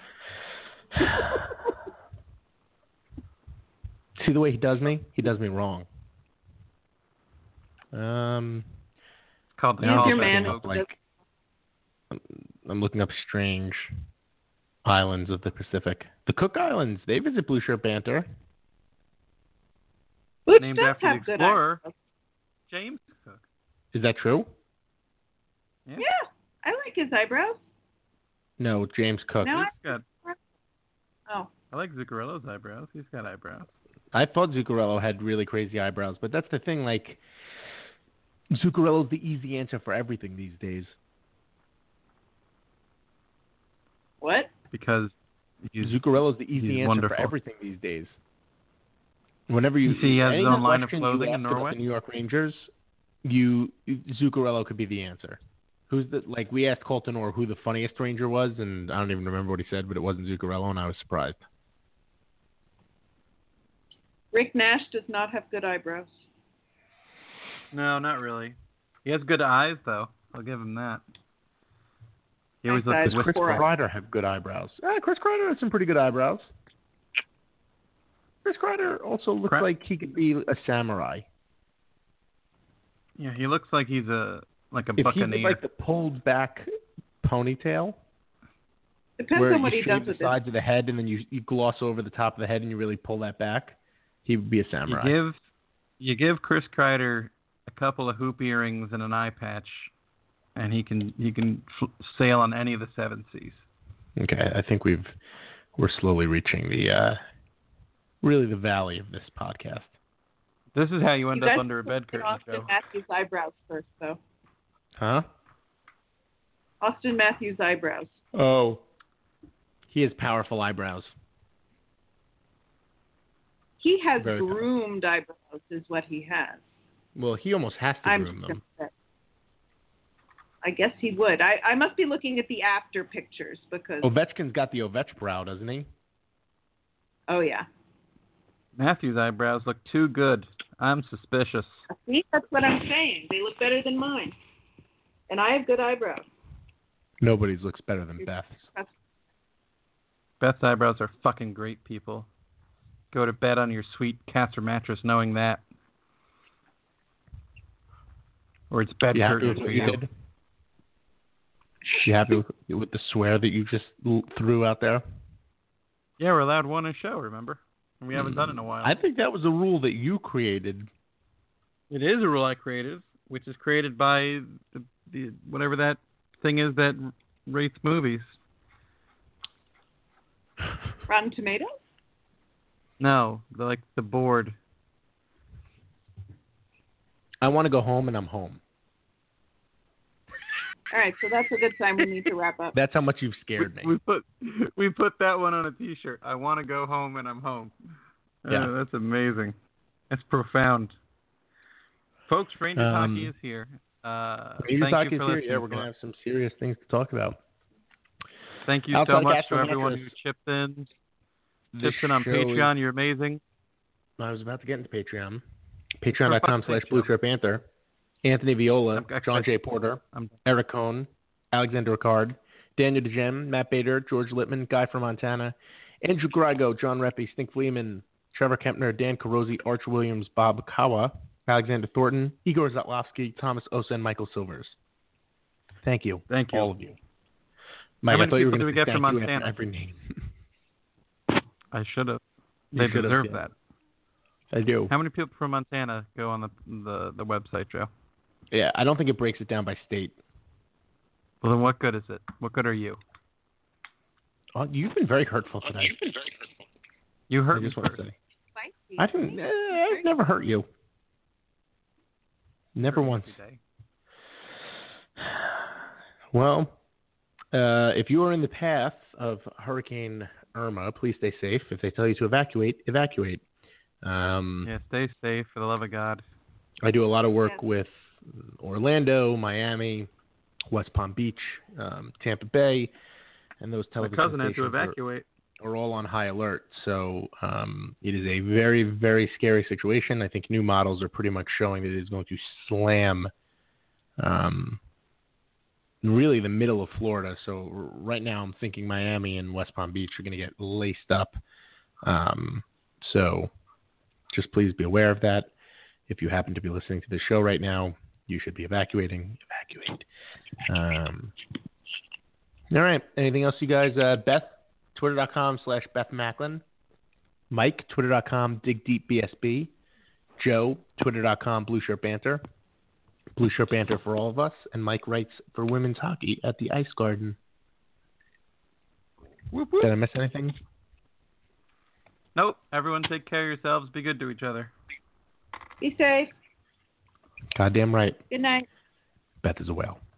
S1: See the way he does me? He does me wrong. Um,
S3: It's called the
S2: He's
S3: call
S2: your
S3: back,
S2: man.
S3: folks.
S1: like, I'm, I'm looking up strange islands of the Pacific. The Cook Islands, they visit Blue Shirt Banter.
S2: Which
S3: Named
S2: does
S3: after
S2: have
S3: the
S2: good
S3: explorer,
S2: eyebrows.
S3: James Cook.
S1: Is that true?
S3: Yeah.
S2: Yeah, I like his eyebrows.
S1: No, James Cook.
S2: No,
S3: He's got,
S2: Oh,
S3: I like Zuccarello's eyebrows. He's got eyebrows.
S1: I thought Zuccarello had really crazy eyebrows, but that's the thing, like, Zuccarello's the easy answer for everything these days.
S2: what?
S3: Because he's,
S1: Zuccarello's the easy
S3: he's
S1: answer
S3: wonderful.
S1: for everything these days. Whenever you,
S3: You see he has
S1: any
S3: his own line of
S1: question
S3: clothing
S1: you
S3: in
S1: ask about
S3: Norway?
S1: the New York Rangers, you Zuccarello could be the answer. Who's the like? We asked Colton Orr who the funniest Ranger was, and I don't even remember what he said, but it wasn't Zuccarello, and I was surprised.
S2: Rick Nash does not have good eyebrows.
S3: No, not really. He has good eyes, though. I'll give him that. He always
S2: Nice
S3: looks
S2: eyes.
S1: Does Chris
S2: Poor eyes.
S1: Kreider have good eyebrows? Ah, Chris Kreider has some pretty good eyebrows. Chris Kreider also looks
S3: Cra-
S1: like he could be a samurai.
S3: Yeah, he looks like he's a like a
S1: If he
S3: buccaneer.
S1: did like the pulled back ponytail,
S2: Depends
S1: where
S2: on what
S1: you
S2: he does
S1: shave the
S2: with it.
S1: sides of the head and then you you gloss over the top of the head and you really pull that back, he would be a
S3: you
S1: samurai.
S3: give you give Chris Kreider a couple of hoop earrings and an eye patch, and he can he can f- sail on any of the seven seas.
S1: Okay, I think we've we're slowly reaching the uh, really the valley of this podcast.
S3: This is how you end
S2: You
S3: up
S2: guys
S3: under a bed
S2: look at
S3: curtain,
S2: Austin
S3: Joe.
S2: Matthews' eyebrows first, though.
S1: Huh?
S2: Austin Matthews' eyebrows.
S1: Oh, he has powerful eyebrows.
S2: He has
S1: Very tough.
S2: groomed eyebrows, is what he has.
S1: Well, he almost has to
S2: I'm
S1: groom
S2: just
S1: them.
S2: upset. I guess he would. I, I must be looking at the after pictures because.
S1: Ovechkin's got the Ovech brow, doesn't he?
S2: Oh yeah.
S3: Matthew's eyebrows look too good. I'm suspicious.
S2: See, that's what I'm saying. They look better than mine. And I have good eyebrows.
S1: Nobody's looks better than Beth's.
S3: Beth's eyebrows are fucking great, people. Go to bed on your sweet Castor mattress knowing that. Or it's bed
S1: You happy
S3: curtains
S1: with
S3: for
S1: what you
S3: you.
S1: did? You happy with, with the swear that you just l- threw out there?
S3: Yeah, we're allowed one a show, remember? And we haven't done it in a while.
S1: I think that was a rule that you created.
S3: It is a rule I created, which is created by the, the whatever that thing is that rates movies.
S2: Rotten Tomatoes?
S3: No, the, like the board.
S1: I want to go home, and I'm home.
S2: All right, so that's a good time. We need to wrap up.
S1: That's how much you've scared
S3: we,
S1: me.
S3: we put we put that one on a T-shirt. I want to go home, and I'm home.
S1: Yeah,
S3: Uh, that's amazing. That's profound. Folks, Rangers
S1: Um,
S3: Hockey is here. Uh,
S1: Rangers
S3: thank
S1: Hockey
S3: you
S1: is
S3: for
S1: here.
S3: listening.
S1: Yeah, we're
S3: to
S1: going to
S3: us.
S1: have some serious things to talk about.
S3: Thank you
S1: Outside
S3: so much
S1: Castle
S3: to everyone
S1: Mattress.
S3: who chipped in.
S1: This
S3: Chipped in on
S1: show
S3: Patreon.
S1: is-
S3: You're amazing.
S1: I was about to get into Patreon. Patreon.com slash
S3: Patreon.
S1: Blue Shirt Panther. Anthony Viola,
S3: I'm-
S1: John J. Porter,
S3: I'm
S1: Eric Cohn, Alexander Ricard, Daniel DeGem, Matt Bader, George Littman, Guy from Montana, Andrew Grigo, John Reppy, Stink Fleeman, Trevor Kempner, Dan Carosi, Arch Williams, Bob Kawa, Alexander Thornton, Igor Zatlowski, Thomas Osa, and Michael Silvers. Thank you.
S3: Thank you.
S1: All of you. Mike,
S3: How many
S1: I thought you were
S3: people
S1: going
S3: do we
S1: to
S3: get from
S1: thank you
S3: Montana?
S1: after every name.
S3: I should have.
S1: You
S3: They
S1: should have,
S3: deserve
S1: yeah.
S3: that.
S1: I do.
S3: How many people from Montana go on the the, the website, Joe?
S1: Yeah, I don't think it breaks it down by state.
S3: Well, then what good is it? What good are you?
S1: Oh, you've been very hurtful today.
S3: You hurt
S1: I
S3: me
S1: just want
S3: first.
S1: to say.
S2: Spicy.
S1: I didn't. Eh, I've never hurt you. Never once.
S3: Every day.
S1: Well, uh, if you are in the path of Hurricane Irma, please stay safe. If they tell you to evacuate, evacuate. Um,
S3: Yeah, stay safe for the love of God.
S1: I do a lot of work
S2: Yes.
S1: with Orlando, Miami, West Palm Beach, um, Tampa Bay, and those
S3: My
S1: television
S3: cousin had to
S1: stations are-
S3: evacuate.
S1: are all on high alert. So um, it is a very, very scary situation. I think new models are pretty much showing that it is going to slam um, really the middle of Florida. So r- right now I'm thinking Miami and West Palm Beach are going to get laced up. Um, so just please be aware of that. If you happen to be listening to the show right now, you should be evacuating. Evacuate. Um, all right. Anything else, you guys? Uh, Beth? Twitter.com slash Beth Macklin. Mike, Twitter.com Dig Deep B S B. Joe, Twitter.com Blue Shirt Banter. Blue Shirt Banter for all of us. And Mike writes for women's hockey at the Ice Garden.
S3: Whoop, whoop.
S1: Did I miss anything?
S3: Nope. Everyone take care of yourselves. Be good to each other.
S2: Be safe.
S1: Goddamn right.
S2: Good night.
S1: Beth is a whale.